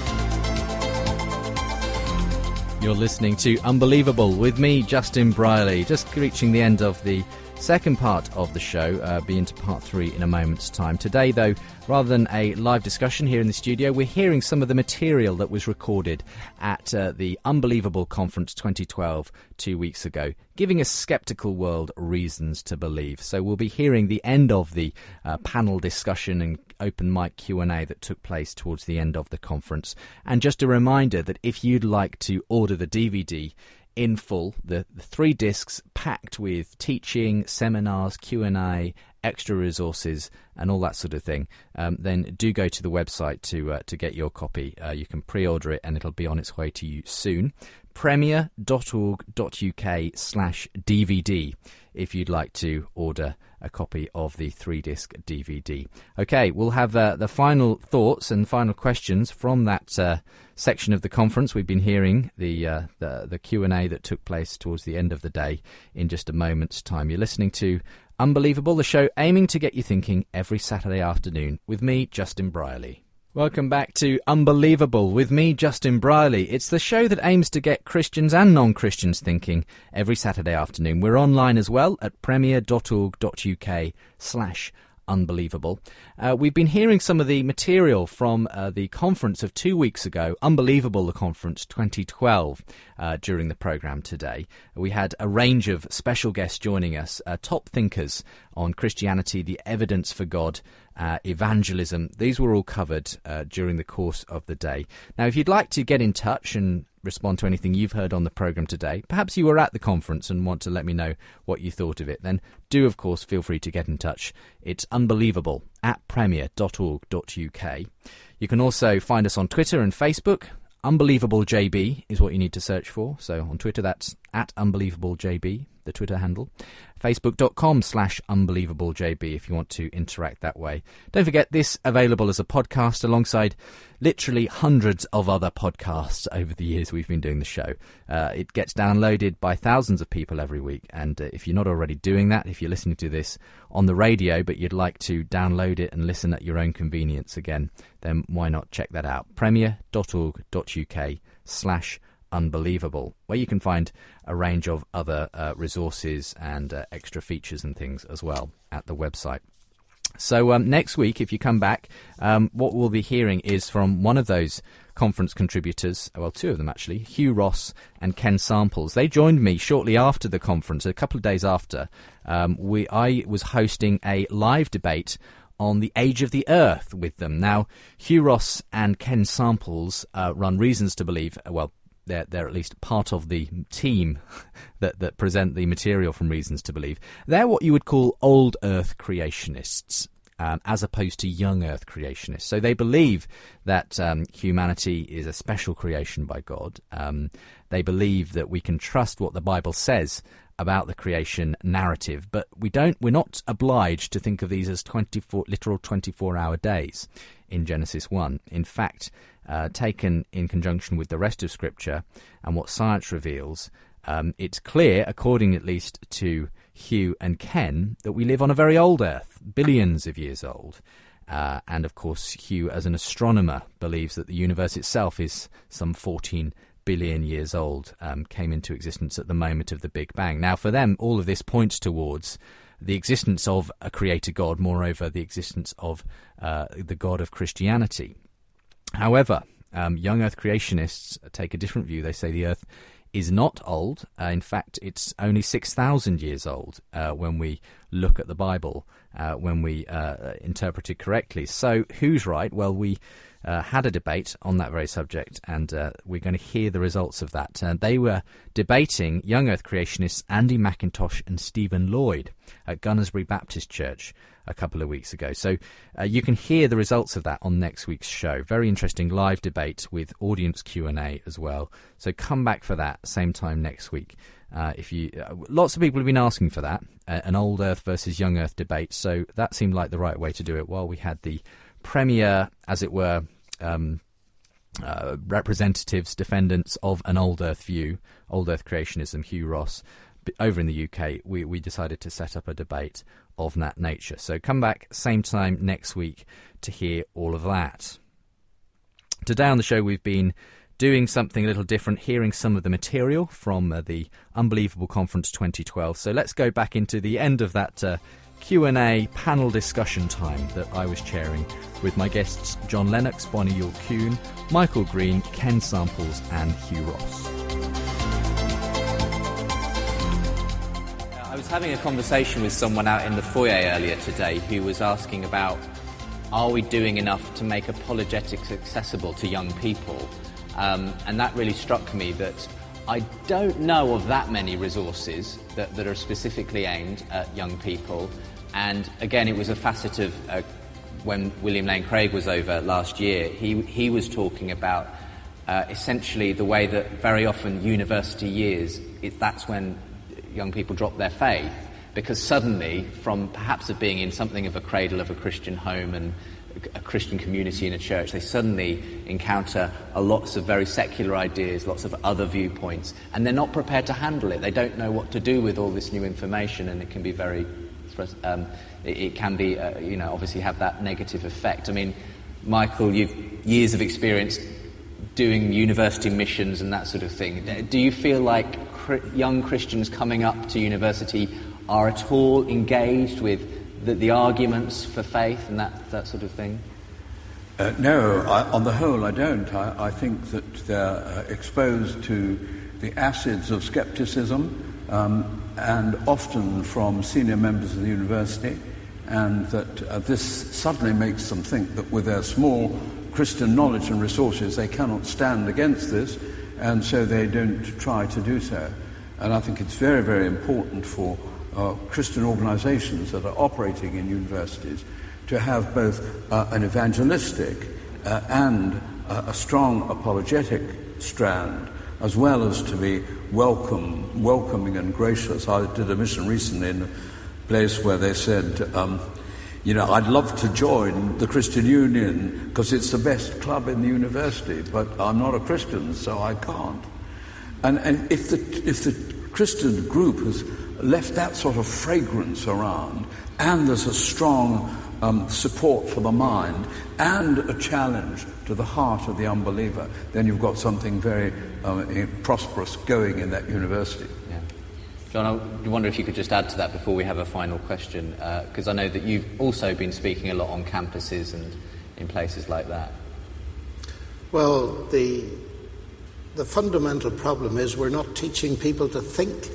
You're listening to Unbelievable with me, Justin Brierley. Just reaching the end of the second part of the show, be into part 3 in a moment's time. Today, though, rather than a live discussion here in the studio, we're hearing some of the material that was recorded at the Unbelievable Conference 2012 2 weeks ago, giving a sceptical world reasons to believe. So we'll be hearing the end of the panel discussion and open mic Q&A that took place towards the end of the conference. And just a reminder that if you'd like to order the DVD in full, the 3 discs packed with teaching, seminars, Q&A, extra resources and all that sort of thing, then do go to the website to get your copy. You can pre-order it and it'll be on its way to you soon. premier.org.uk/DVD if you'd like to order a copy of the 3-disc DVD. Okay, we'll have the final thoughts and final questions from that section of the conference. We've been hearing the Q&A that took place towards the end of the day in just a moment's time. You're listening to Unbelievable, the show aiming to get you thinking every Saturday afternoon with me, Justin Brierley. Welcome back to Unbelievable with me, Justin Brierley. It's the show that aims to get Christians and non-Christians thinking every Saturday afternoon. We're online as well at premier.org.uk/unbelievable. We've been hearing some of the material from the conference of 2 weeks ago, Unbelievable, the Conference 2012, during the programme today. We had a range of special guests joining us, top thinkers on Christianity, the evidence for God, evangelism. These were all covered during the course of the day. Now, if you'd like to get in touch and respond to anything you've heard on the programme today, perhaps you were at the conference and want to let me know what you thought of it, then do, of course, feel free to get in touch. It's unbelievable@premier.org.uk. You can also find us on Twitter and Facebook. UnbelievableJB is what you need to search for. So on Twitter, that's @UnbelievableJB, the Twitter handle. Facebook.com/UnbelievableJB if you want to interact that way. Don't forget, this available as a podcast alongside literally hundreds of other podcasts over the years we've been doing the show. It gets downloaded by thousands of people every week, and if you're not already doing that, if you're listening to this on the radio but you'd like to download it and listen at your own convenience again, then why not check that out? premier.org.uk/unbelievable, where you can find a range of other resources and extra features and things as well at the website. So next week, if you come back, what we'll be hearing is from one of those conference contributors, well, 2 of them actually, Hugh Ross and Ken Samples. They joined me shortly after the conference, a couple of days after. I was hosting a live debate on the age of the Earth with them. Now, Hugh Ross and Ken Samples run Reasons to Believe. Well, they're at least part of the team that present the material from Reasons to Believe. They're what you would call old Earth creationists, as opposed to young Earth creationists. So they believe that humanity is a special creation by God. They believe that we can trust what the Bible says about the creation narrative, but we're not obliged to think of these as literal 24-hour days in Genesis 1. In fact, taken in conjunction with the rest of Scripture and what science reveals, it's clear, according at least to Hugh and Ken, that we live on a very old Earth, billions of years old. And of course, Hugh, as an astronomer, believes that the universe itself is some 14 billion years old, came into existence at the moment of the Big Bang. Now, for them, all of this points towards the existence of a creator God, moreover, the existence of the God of Christianity. However, young Earth creationists take a different view. They say the Earth is not old. In fact, it's only 6,000 years old when we look at the Bible, when we interpret it correctly. So who's right? Well, we had a debate on that very subject, and we're going to hear the results of that. They were debating young earth creationists Andy McIntosh and Stephen Lloyd at Gunnersbury Baptist Church a couple of weeks ago. So you can hear the results of that on next week's show. Very interesting live debate with audience Q&A as well. So come back for that same time next week. Lots of people have been asking for that, an old earth versus young earth debate. So that seemed like the right way to do it while we had the premier, as it were, representatives, defendants of an old earth view, old earth creationism, Hugh Ross. Over in the UK, we decided to set up a debate of that nature. So come back same time next week to hear all of that. Today on the show, we've been doing something a little different, hearing some of the material from the Unbelievable Conference 2012. So let's go back into the end of that Q&A panel discussion time that I was chairing with my guests John Lennox, Bonnie Yule-Kuhn, Michael Green, Ken Samples and Hugh Ross. I was having a conversation with someone out in the foyer earlier today who was asking about, are we doing enough to make apologetics accessible to young people? And that really struck me that I don't know of that many resources that are specifically aimed at young people. And again, it was a facet of when William Lane Craig was over last year, he was talking about essentially the way that very often university years, that's when young people drop their faith, because suddenly, from perhaps of being in something of a cradle of a Christian home and a Christian community in a church, they suddenly encounter lots of very secular ideas, lots of other viewpoints, and they're not prepared to handle it. They don't know what to do with all this new information, and it can be very, obviously have that negative effect. I mean, Michael, you've years of experience doing university missions and that sort of thing. Do you feel like young Christians coming up to university are at all engaged with the arguments for faith and that sort of thing? No, on the whole I don't. I think that they're exposed to the acids of scepticism and often from senior members of the university, and that this suddenly makes them think that with their small Christian knowledge and resources they cannot stand against this, and so they don't try to do so. And I think it's very, very important for Christian organizations that are operating in universities to have both an evangelistic and a strong apologetic strand, as well as to be welcoming and gracious. I did a mission recently in a place where they said, I'd love to join the Christian Union because it's the best club in the university, but I'm not a Christian, so I can't. And if the Christian group has left that sort of fragrance around, and there's a strong support for the mind and a challenge to the heart of the unbeliever, then you've got something very prosperous going in that university. Yeah. John, I wonder if you could just add to that before we have a final question, because I know that you've also been speaking a lot on campuses and in places like that. Well, the fundamental problem is we're not teaching people to think.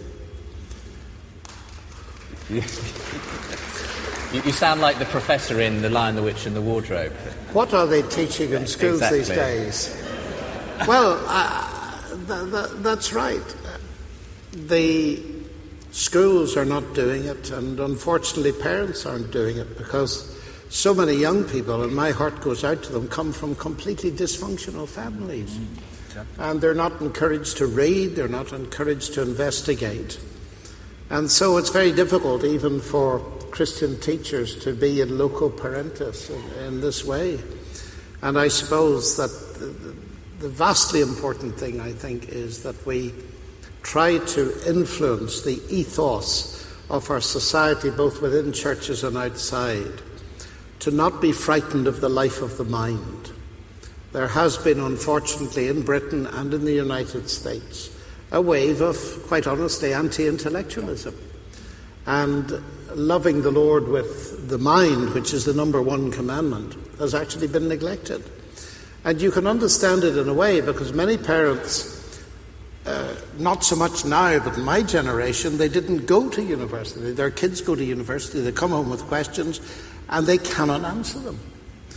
You sound like the professor in The Lion, the Witch and the Wardrobe. What are they teaching in schools these days? Well, that's right. The schools are not doing it, and unfortunately parents aren't doing it, because so many young people, and my heart goes out to them, come from completely dysfunctional families. And they're not encouraged to read, they're not encouraged to investigate. And so it's very difficult even for Christian teachers to be in loco parentis in this way. And I suppose that the vastly important thing, I think, is that we try to influence the ethos of our society, both within churches and outside, to not be frightened of the life of the mind. There has been, unfortunately, in Britain and in the United States, a wave of, quite honestly, anti-intellectualism. And loving the Lord with the mind, which is the number one commandment, has actually been neglected. And you can understand it in a way, because many parents, not so much now, but in my generation, they didn't go to university. Their kids go to university, they come home with questions, and they cannot answer them.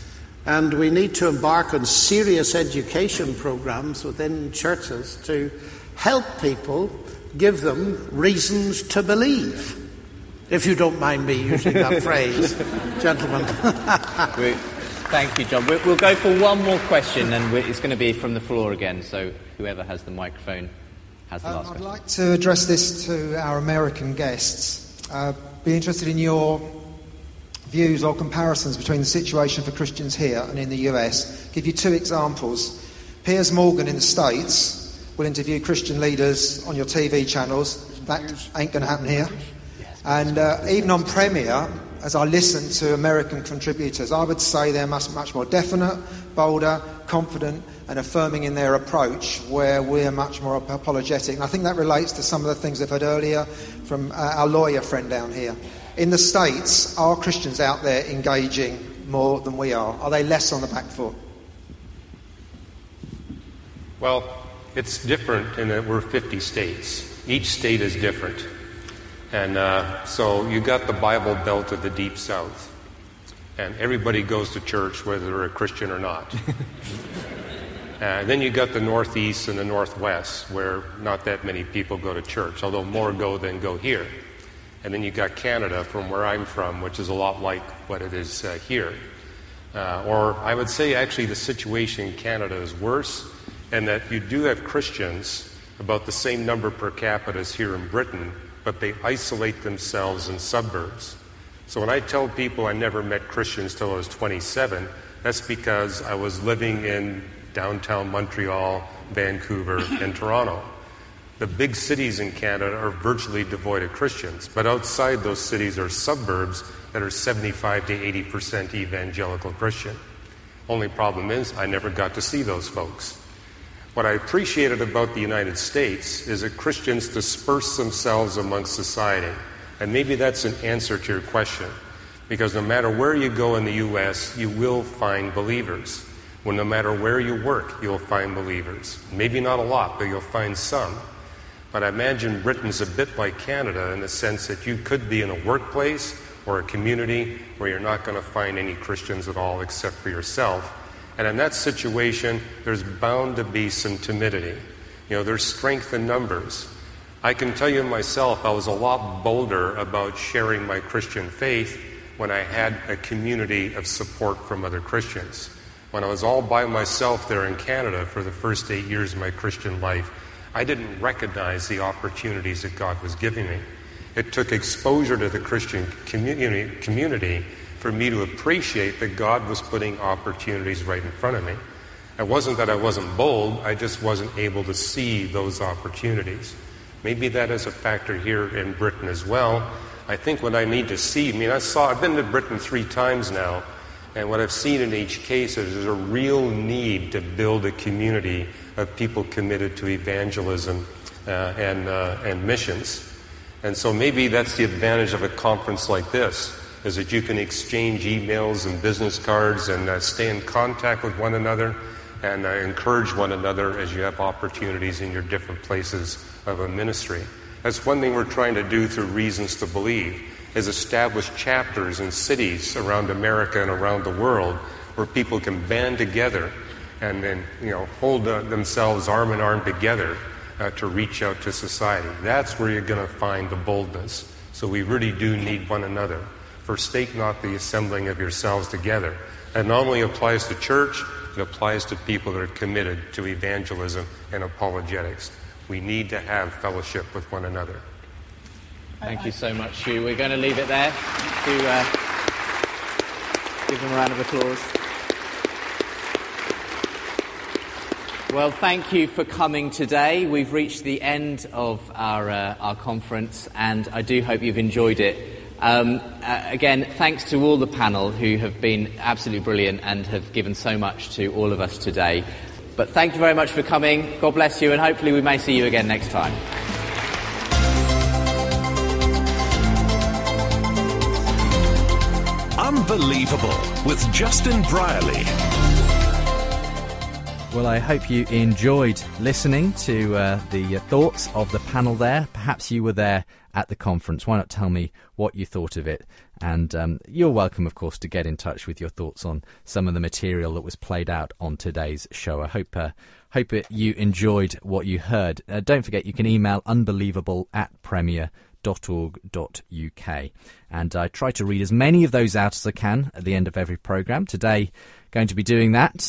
And we need to embark on serious education programs within churches to help people, give them reasons to believe. If you don't mind me using that phrase, gentlemen. Thank you, John. We'll go for one more question, and it's going to be from the floor again, so whoever has the microphone has the last question. I'd like to address this to our American guests. Be interested in your views or comparisons between the situation for Christians here and in the US. Give you two examples. Piers Morgan in the States will interview Christian leaders on your TV channels. That ain't going to happen here. And even on Premier, as I listen to American contributors, I would say they're much more definite, bolder, confident and affirming in their approach, where we're much more apologetic. And I think that relates to some of the things I've heard earlier from our lawyer friend down here. In the States, are Christians out there engaging more than we are? Are they less on the back foot? Well, it's different in that we're 50 states. Each state is different. And so you got the Bible Belt of the Deep South. And everybody goes to church whether they're a Christian or not. Then you got the Northeast and the Northwest, where not that many people go to church, although more go than go here. And then you got Canada, from where I'm from, which is a lot like what it is here. Or I would say actually the situation in Canada is worse, and that you do have Christians, about the same number per capita as here in Britain, but they isolate themselves in suburbs. So when I tell people I never met Christians till I was 27, that's because I was living in downtown Montreal, Vancouver, and Toronto. The big cities in Canada are virtually devoid of Christians, but outside those cities are suburbs that are 75 to 80% evangelical Christian. Only problem is I never got to see those folks. What I appreciated about the United States is that Christians disperse themselves amongst society. And maybe that's an answer to your question. Because no matter where you go in the U.S., you will find believers. Well, no matter where you work, you'll find believers. Maybe not a lot, but you'll find some. But I imagine Britain's a bit like Canada in the sense that you could be in a workplace or a community where you're not going to find any Christians at all except for yourself. And in that situation, there's bound to be some timidity. You know, there's strength in numbers. I can tell you myself, I was a lot bolder about sharing my Christian faith when I had a community of support from other Christians. When I was all by myself there in Canada for the first 8 years of my Christian life, I didn't recognize the opportunities that God was giving me. It took exposure to the Christian community for me to appreciate that God was putting opportunities right in front of me. It wasn't that I wasn't bold, I just wasn't able to see those opportunities. Maybe that is a factor here in Britain as well. I think what I need to see, I've been to Britain 3 times now, and what I've seen in each case is there's a real need to build a community of people committed to evangelism and missions. And so maybe that's the advantage of a conference like this, is that you can exchange emails and business cards and stay in contact with one another and encourage one another as you have opportunities in your different places of a ministry. That's one thing we're trying to do through Reasons to Believe, is establish chapters in cities around America and around the world where people can band together and then, hold themselves arm in arm together to reach out to society. That's where you're going to find the boldness. So we really do need one another. Forsake not the assembling of yourselves together. That not only applies to church, it applies to people that are committed to evangelism and apologetics. We need to have fellowship with one another. Thank you so much, Hugh. We're going to leave it there. Give them a round of applause. Well, thank you for coming today. We've reached the end of our conference, and I do hope you've enjoyed it. Again, thanks to all the panel who have been absolutely brilliant and have given so much to all of us today. But thank you very much for coming. God bless you, and hopefully we may see you again next time. Unbelievable with Justin Brierley. Well, I hope you enjoyed listening to the thoughts of the panel there. Perhaps you were there at the conference. Why not tell me what you thought of it? And you're welcome, of course, to get in touch with your thoughts on some of the material that was played out on today's show. I hope you enjoyed what you heard. Don't forget, you can email unbelievable@premier.org.uk. And I try to read as many of those out as I can at the end of every programme. Today, going to be doing that.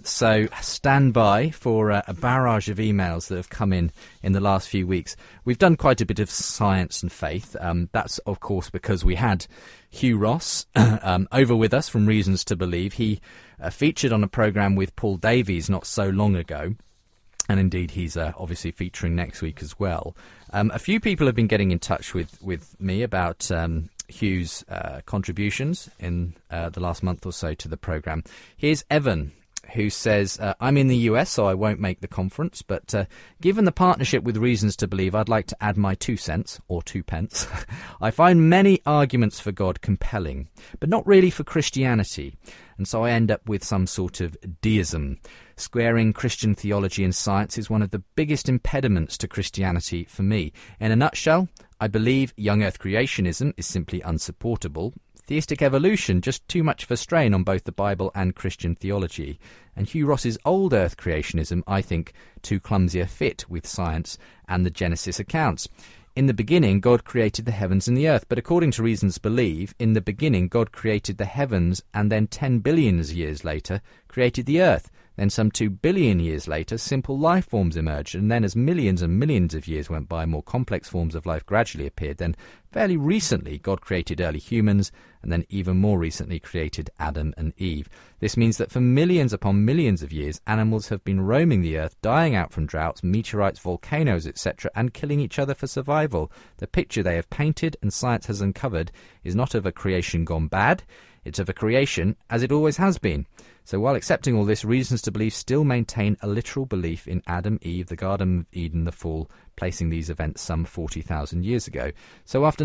So stand by for a barrage of emails that have come in the last few weeks. We've done quite a bit of science and faith. That's, of course, because we had Hugh Ross over with us from Reasons to Believe. He featured on a programme with Paul Davies not so long ago. And indeed, he's obviously featuring next week as well. A few people have been getting in touch with me about Hugh's contributions in the last month or so to the programme. Here's Evan, who says, I'm in the US, so I won't make the conference, but given the partnership with Reasons to Believe, I'd like to add my 2 cents, or 2 pence. I find many arguments for God compelling, but not really for Christianity, and so I end up with some sort of deism. Squaring Christian theology and science is one of the biggest impediments to Christianity for me. In a nutshell, I believe young earth creationism is simply unsupportable. Theistic evolution, just too much of a strain on both the Bible and Christian theology. And Hugh Ross's old earth creationism, I think, too clumsy a fit with science and the Genesis accounts. In the beginning, God created the heavens and the earth, but according to Reasons to Believe, in the beginning, God created the heavens and then 10 billion years later created the earth. Then some 2 billion years later, simple life forms emerged, and then as millions and millions of years went by, more complex forms of life gradually appeared. Then, fairly recently, God created early humans, and then even more recently created Adam and Eve. This means that for millions upon millions of years, animals have been roaming the earth, dying out from droughts, meteorites, volcanoes, etc., and killing each other for survival. The picture they have painted and science has uncovered is not of a creation gone bad, it's of a creation as it always has been. So while accepting all this, Reasons to Believe still maintain a literal belief in Adam, Eve, the Garden of Eden, the fall, placing these events some 40,000 years ago. So after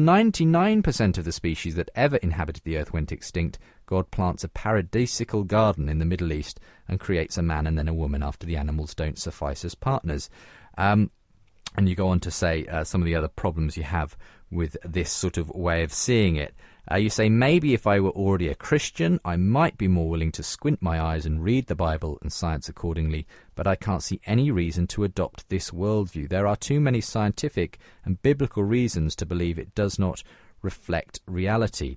99% of the species that ever inhabited the earth went extinct, God plants a paradisical garden in the Middle East and creates a man and then a woman after the animals don't suffice as partners. And you go on to say some of the other problems you have with this sort of way of seeing it. You say, maybe if I were already a Christian, I might be more willing to squint my eyes and read the Bible and science accordingly, but I can't see any reason to adopt this worldview. There are too many scientific and biblical reasons to believe it does not reflect reality.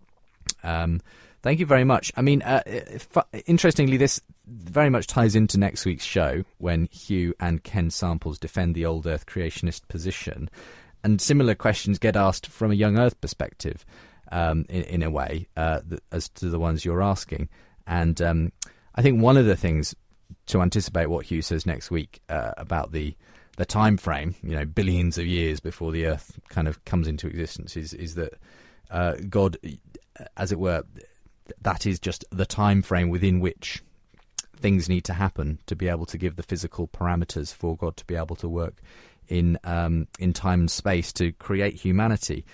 Thank you very much. I mean, interestingly, this very much ties into next week's show when Hugh and Ken Samples defend the old Earth creationist position, and similar questions get asked from a young Earth perspective. In a way, as to the ones you're asking. And I think one of the things to anticipate what Hugh says next week about the time frame, billions of years before the Earth kind of comes into existence, is that God, as it were, that is just the time frame within which things need to happen to be able to give the physical parameters for God to be able to work in time and space to create humanity.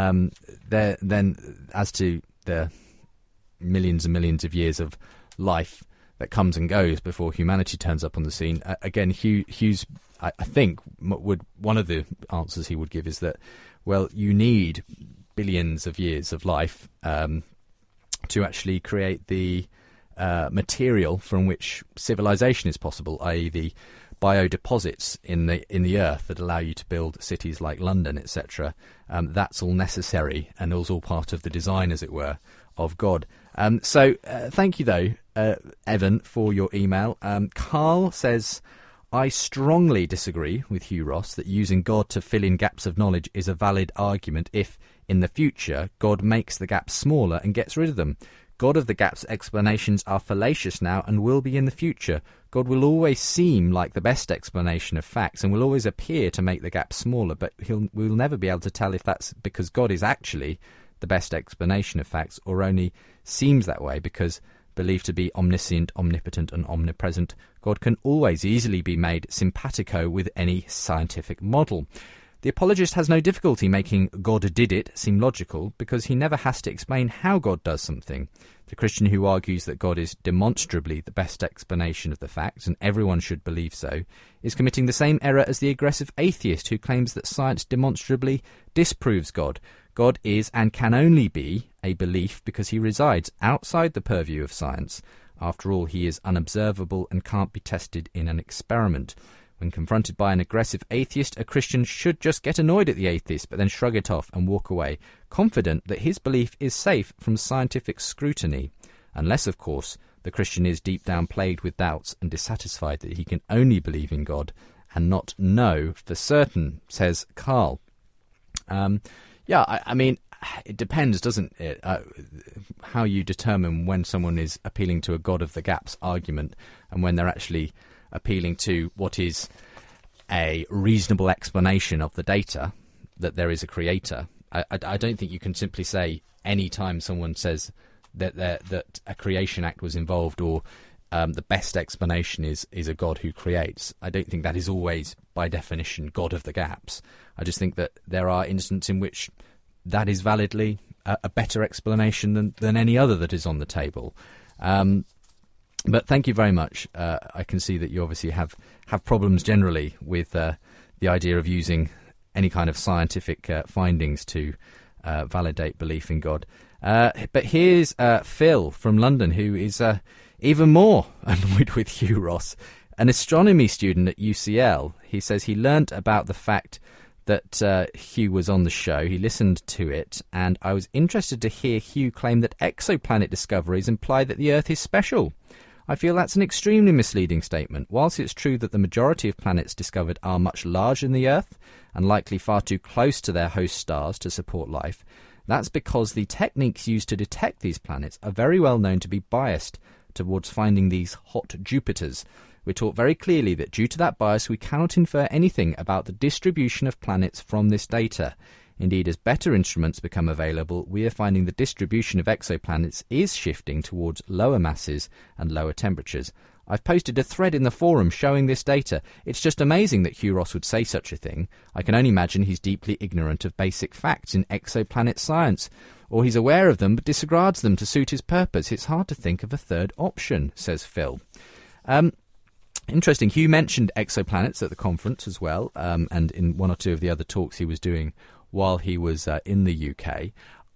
Then, as to the millions and millions of years of life that comes and goes before humanity turns up on the scene, again, Hugh's, I think, one of the answers he would give is that, well, you need billions of years of life to actually create the material from which civilization is possible, i.e. the biodeposits in the earth that allow you to build cities like London, etc. That's all necessary and is all part of the design, as it were, of God. So thank you, though, Evan, for your email. Carl says, I strongly disagree with Hugh Ross that using God to fill in gaps of knowledge is a valid argument if, in the future, God makes the gaps smaller and gets rid of them. God of the gaps explanations are fallacious now and will be in the future. God will always seem like the best explanation of facts and will always appear to make the gaps smaller, but we'll never be able to tell if that's because God is actually the best explanation of facts or only seems that way because believed to be omniscient, omnipotent and omnipresent. God can always easily be made simpatico with any scientific model. The apologist has no difficulty making God did it seem logical because he never has to explain how God does something. The Christian who argues that God is demonstrably the best explanation of the facts, and everyone should believe so, is committing the same error as the aggressive atheist who claims that science demonstrably disproves God. God is and can only be a belief because he resides outside the purview of science. After all, he is unobservable and can't be tested in an experiment. When confronted by an aggressive atheist, a Christian should just get annoyed at the atheist, but then shrug it off and walk away, confident that his belief is safe from scientific scrutiny. Unless, of course, the Christian is deep down plagued with doubts and dissatisfied that he can only believe in God and not know for certain, says Carl. I mean, it depends, doesn't it, how you determine when someone is appealing to a God of the gaps argument and when they're actually appealing to what is a reasonable explanation of the data, that there is a creator. I don't think you can simply say any time someone says that a creation act was involved or the best explanation is a God who creates. I don't think that is always, by definition, God of the gaps. I just think that there are instances in which that is validly a better explanation than any other that is on the table. But thank you very much. I can see that you obviously have problems generally with the idea of using any kind of scientific findings to validate belief in God. But here's Phil from London, who is even more annoyed with Hugh Ross, an astronomy student at UCL. He says he learnt about the fact that Hugh was on the show. He listened to it, and I was interested to hear Hugh claim that exoplanet discoveries imply that the Earth is special. I feel that's an extremely misleading statement. Whilst it's true that the majority of planets discovered are much larger than the Earth and likely far too close to their host stars to support life, that's because the techniques used to detect these planets are very well known to be biased towards finding these hot Jupiters. We're taught very clearly that due to that bias we cannot infer anything about the distribution of planets from this data. Indeed, as better instruments become available, we are finding the distribution of exoplanets is shifting towards lower masses and lower temperatures. I've posted a thread in the forum showing this data. It's just amazing that Hugh Ross would say such a thing. I can only imagine he's deeply ignorant of basic facts in exoplanet science, or he's aware of them but disregards them to suit his purpose. It's hard to think of a third option, says Phil. Interesting. Hugh mentioned exoplanets at the conference as well, and in one or two of the other talks he was doing while he was in the UK.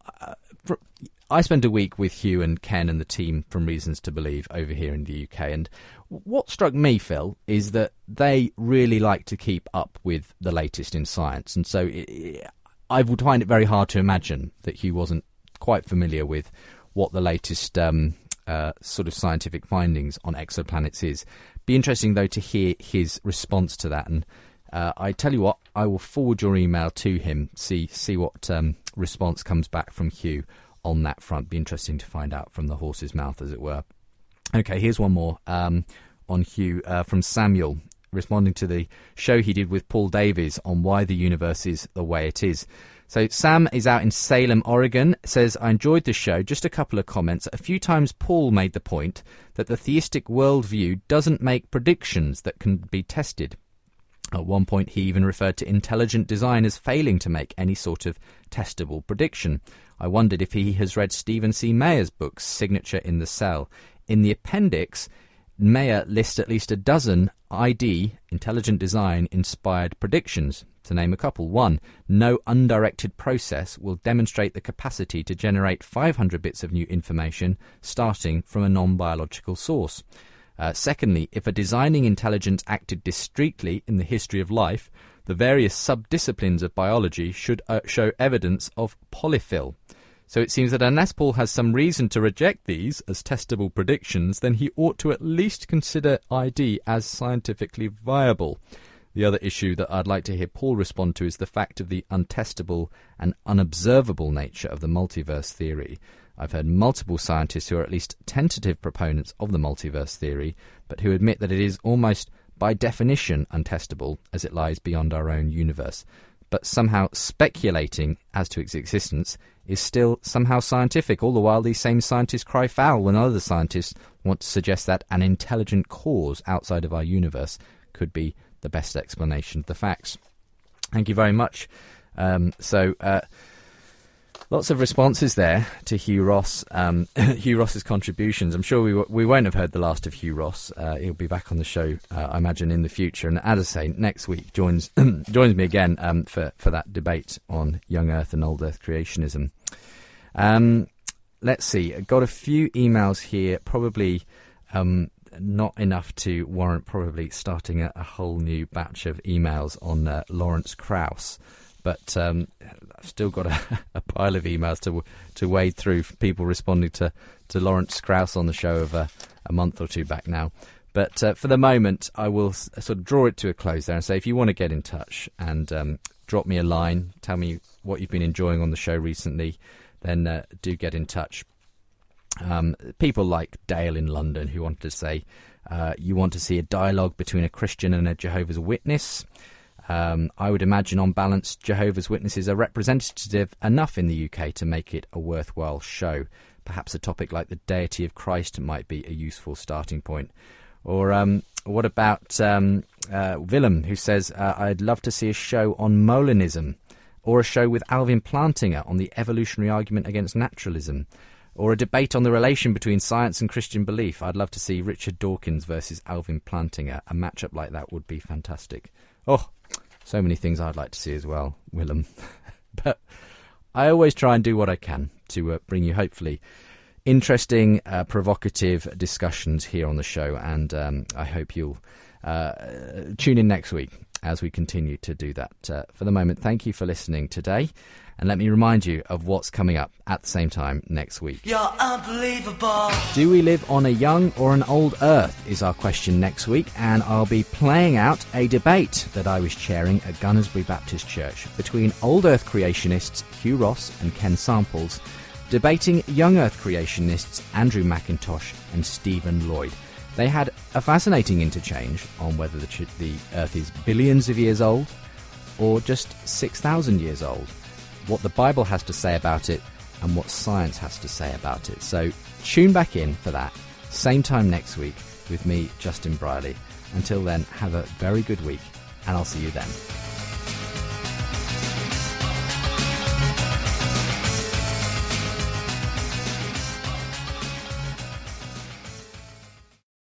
I spent a week with Hugh and Ken and the team from Reasons to Believe over here in the UK, and what struck me, Phil, is that they really like to keep up with the latest in science, and so I would find it very hard to imagine that Hugh wasn't quite familiar with what the latest sort of scientific findings on exoplanets is. Be interesting, though, to hear his response to that, and I tell you what, I will forward your email to him, see what response comes back from Hugh on that front. Be interesting to find out from the horse's mouth, as it were. Okay, here's one more on Hugh from Samuel, responding to the show he did with Paul Davies on why the universe is the way it is. So Sam is out in Salem, Oregon, says, I enjoyed the show. Just a couple of comments. A few times Paul made the point that the theistic worldview doesn't make predictions that can be tested. At one point, he even referred to intelligent design as failing to make any sort of testable prediction. I wondered if he has read Stephen C. Meyer's book, Signature in the Cell. In the appendix, Meyer lists at least a dozen ID, intelligent design, inspired predictions. To name a couple. 1. No undirected process will demonstrate the capacity to generate 500 bits of new information starting from a non-biological source. Secondly, if a designing intelligence acted discreetly in the history of life, the various sub-disciplines of biology should show evidence of polyfill. So it seems that unless Paul has some reason to reject these as testable predictions, then he ought to at least consider ID as scientifically viable. The other issue that I'd like to hear Paul respond to is the fact of the untestable and unobservable nature of the multiverse theory. I've heard multiple scientists who are at least tentative proponents of the multiverse theory, but who admit that it is almost by definition untestable as it lies beyond our own universe. But somehow speculating as to its existence is still somehow scientific, all the while these same scientists cry foul when other scientists want to suggest that an intelligent cause outside of our universe could be the best explanation of the facts. Thank you very much. Lots of responses there to Hugh Ross, Hugh Ross's contributions. I'm sure we won't have heard the last of Hugh Ross. He'll be back on the show, I imagine, in the future. And as I say, next week joins me again for that debate on young Earth and old Earth creationism. Let's see. I've got a few emails here, probably not enough to warrant probably starting a whole new batch of emails on Lawrence Krauss. But I've still got a pile of emails to wade through, people responding to Lawrence Krauss on the show of a month or two back now. But for the moment, I will sort of draw it to a close there and say, if you want to get in touch and drop me a line, tell me what you've been enjoying on the show recently, then do get in touch. People like Dale in London who wanted to say, you want to see a dialogue between a Christian and a Jehovah's Witness. I would imagine, on balance, Jehovah's Witnesses are representative enough in the UK to make it a worthwhile show. Perhaps a topic like the deity of Christ might be a useful starting point. Or what about Willem, who says, I'd love to see a show on Molinism, or a show with Alvin Plantinga on the evolutionary argument against naturalism, or a debate on the relation between science and Christian belief. I'd love to see Richard Dawkins versus Alvin Plantinga. A matchup like that would be fantastic. Oh, so many things I'd like to see as well, Willem. But I always try and do what I can to bring you, hopefully, interesting, provocative discussions here on the show. And I hope you'll tune in next week as we continue to do that. For the moment, thank you for listening today. And let me remind you of what's coming up at the same time next week. You're unbelievable. Do we live on a young or an old Earth is our question next week, and I'll be playing out a debate that I was chairing at Gunnersbury Baptist Church between old Earth creationists Hugh Ross and Ken Samples, debating young Earth creationists Andrew McIntosh and Stephen Lloyd. They had a fascinating interchange on whether the Earth is billions of years old or just 6,000 years old, what the Bible has to say about it and what science has to say about it. So tune back in for that, same time next week with me, Justin Brierley. Until then, have a very good week, and I'll see you then.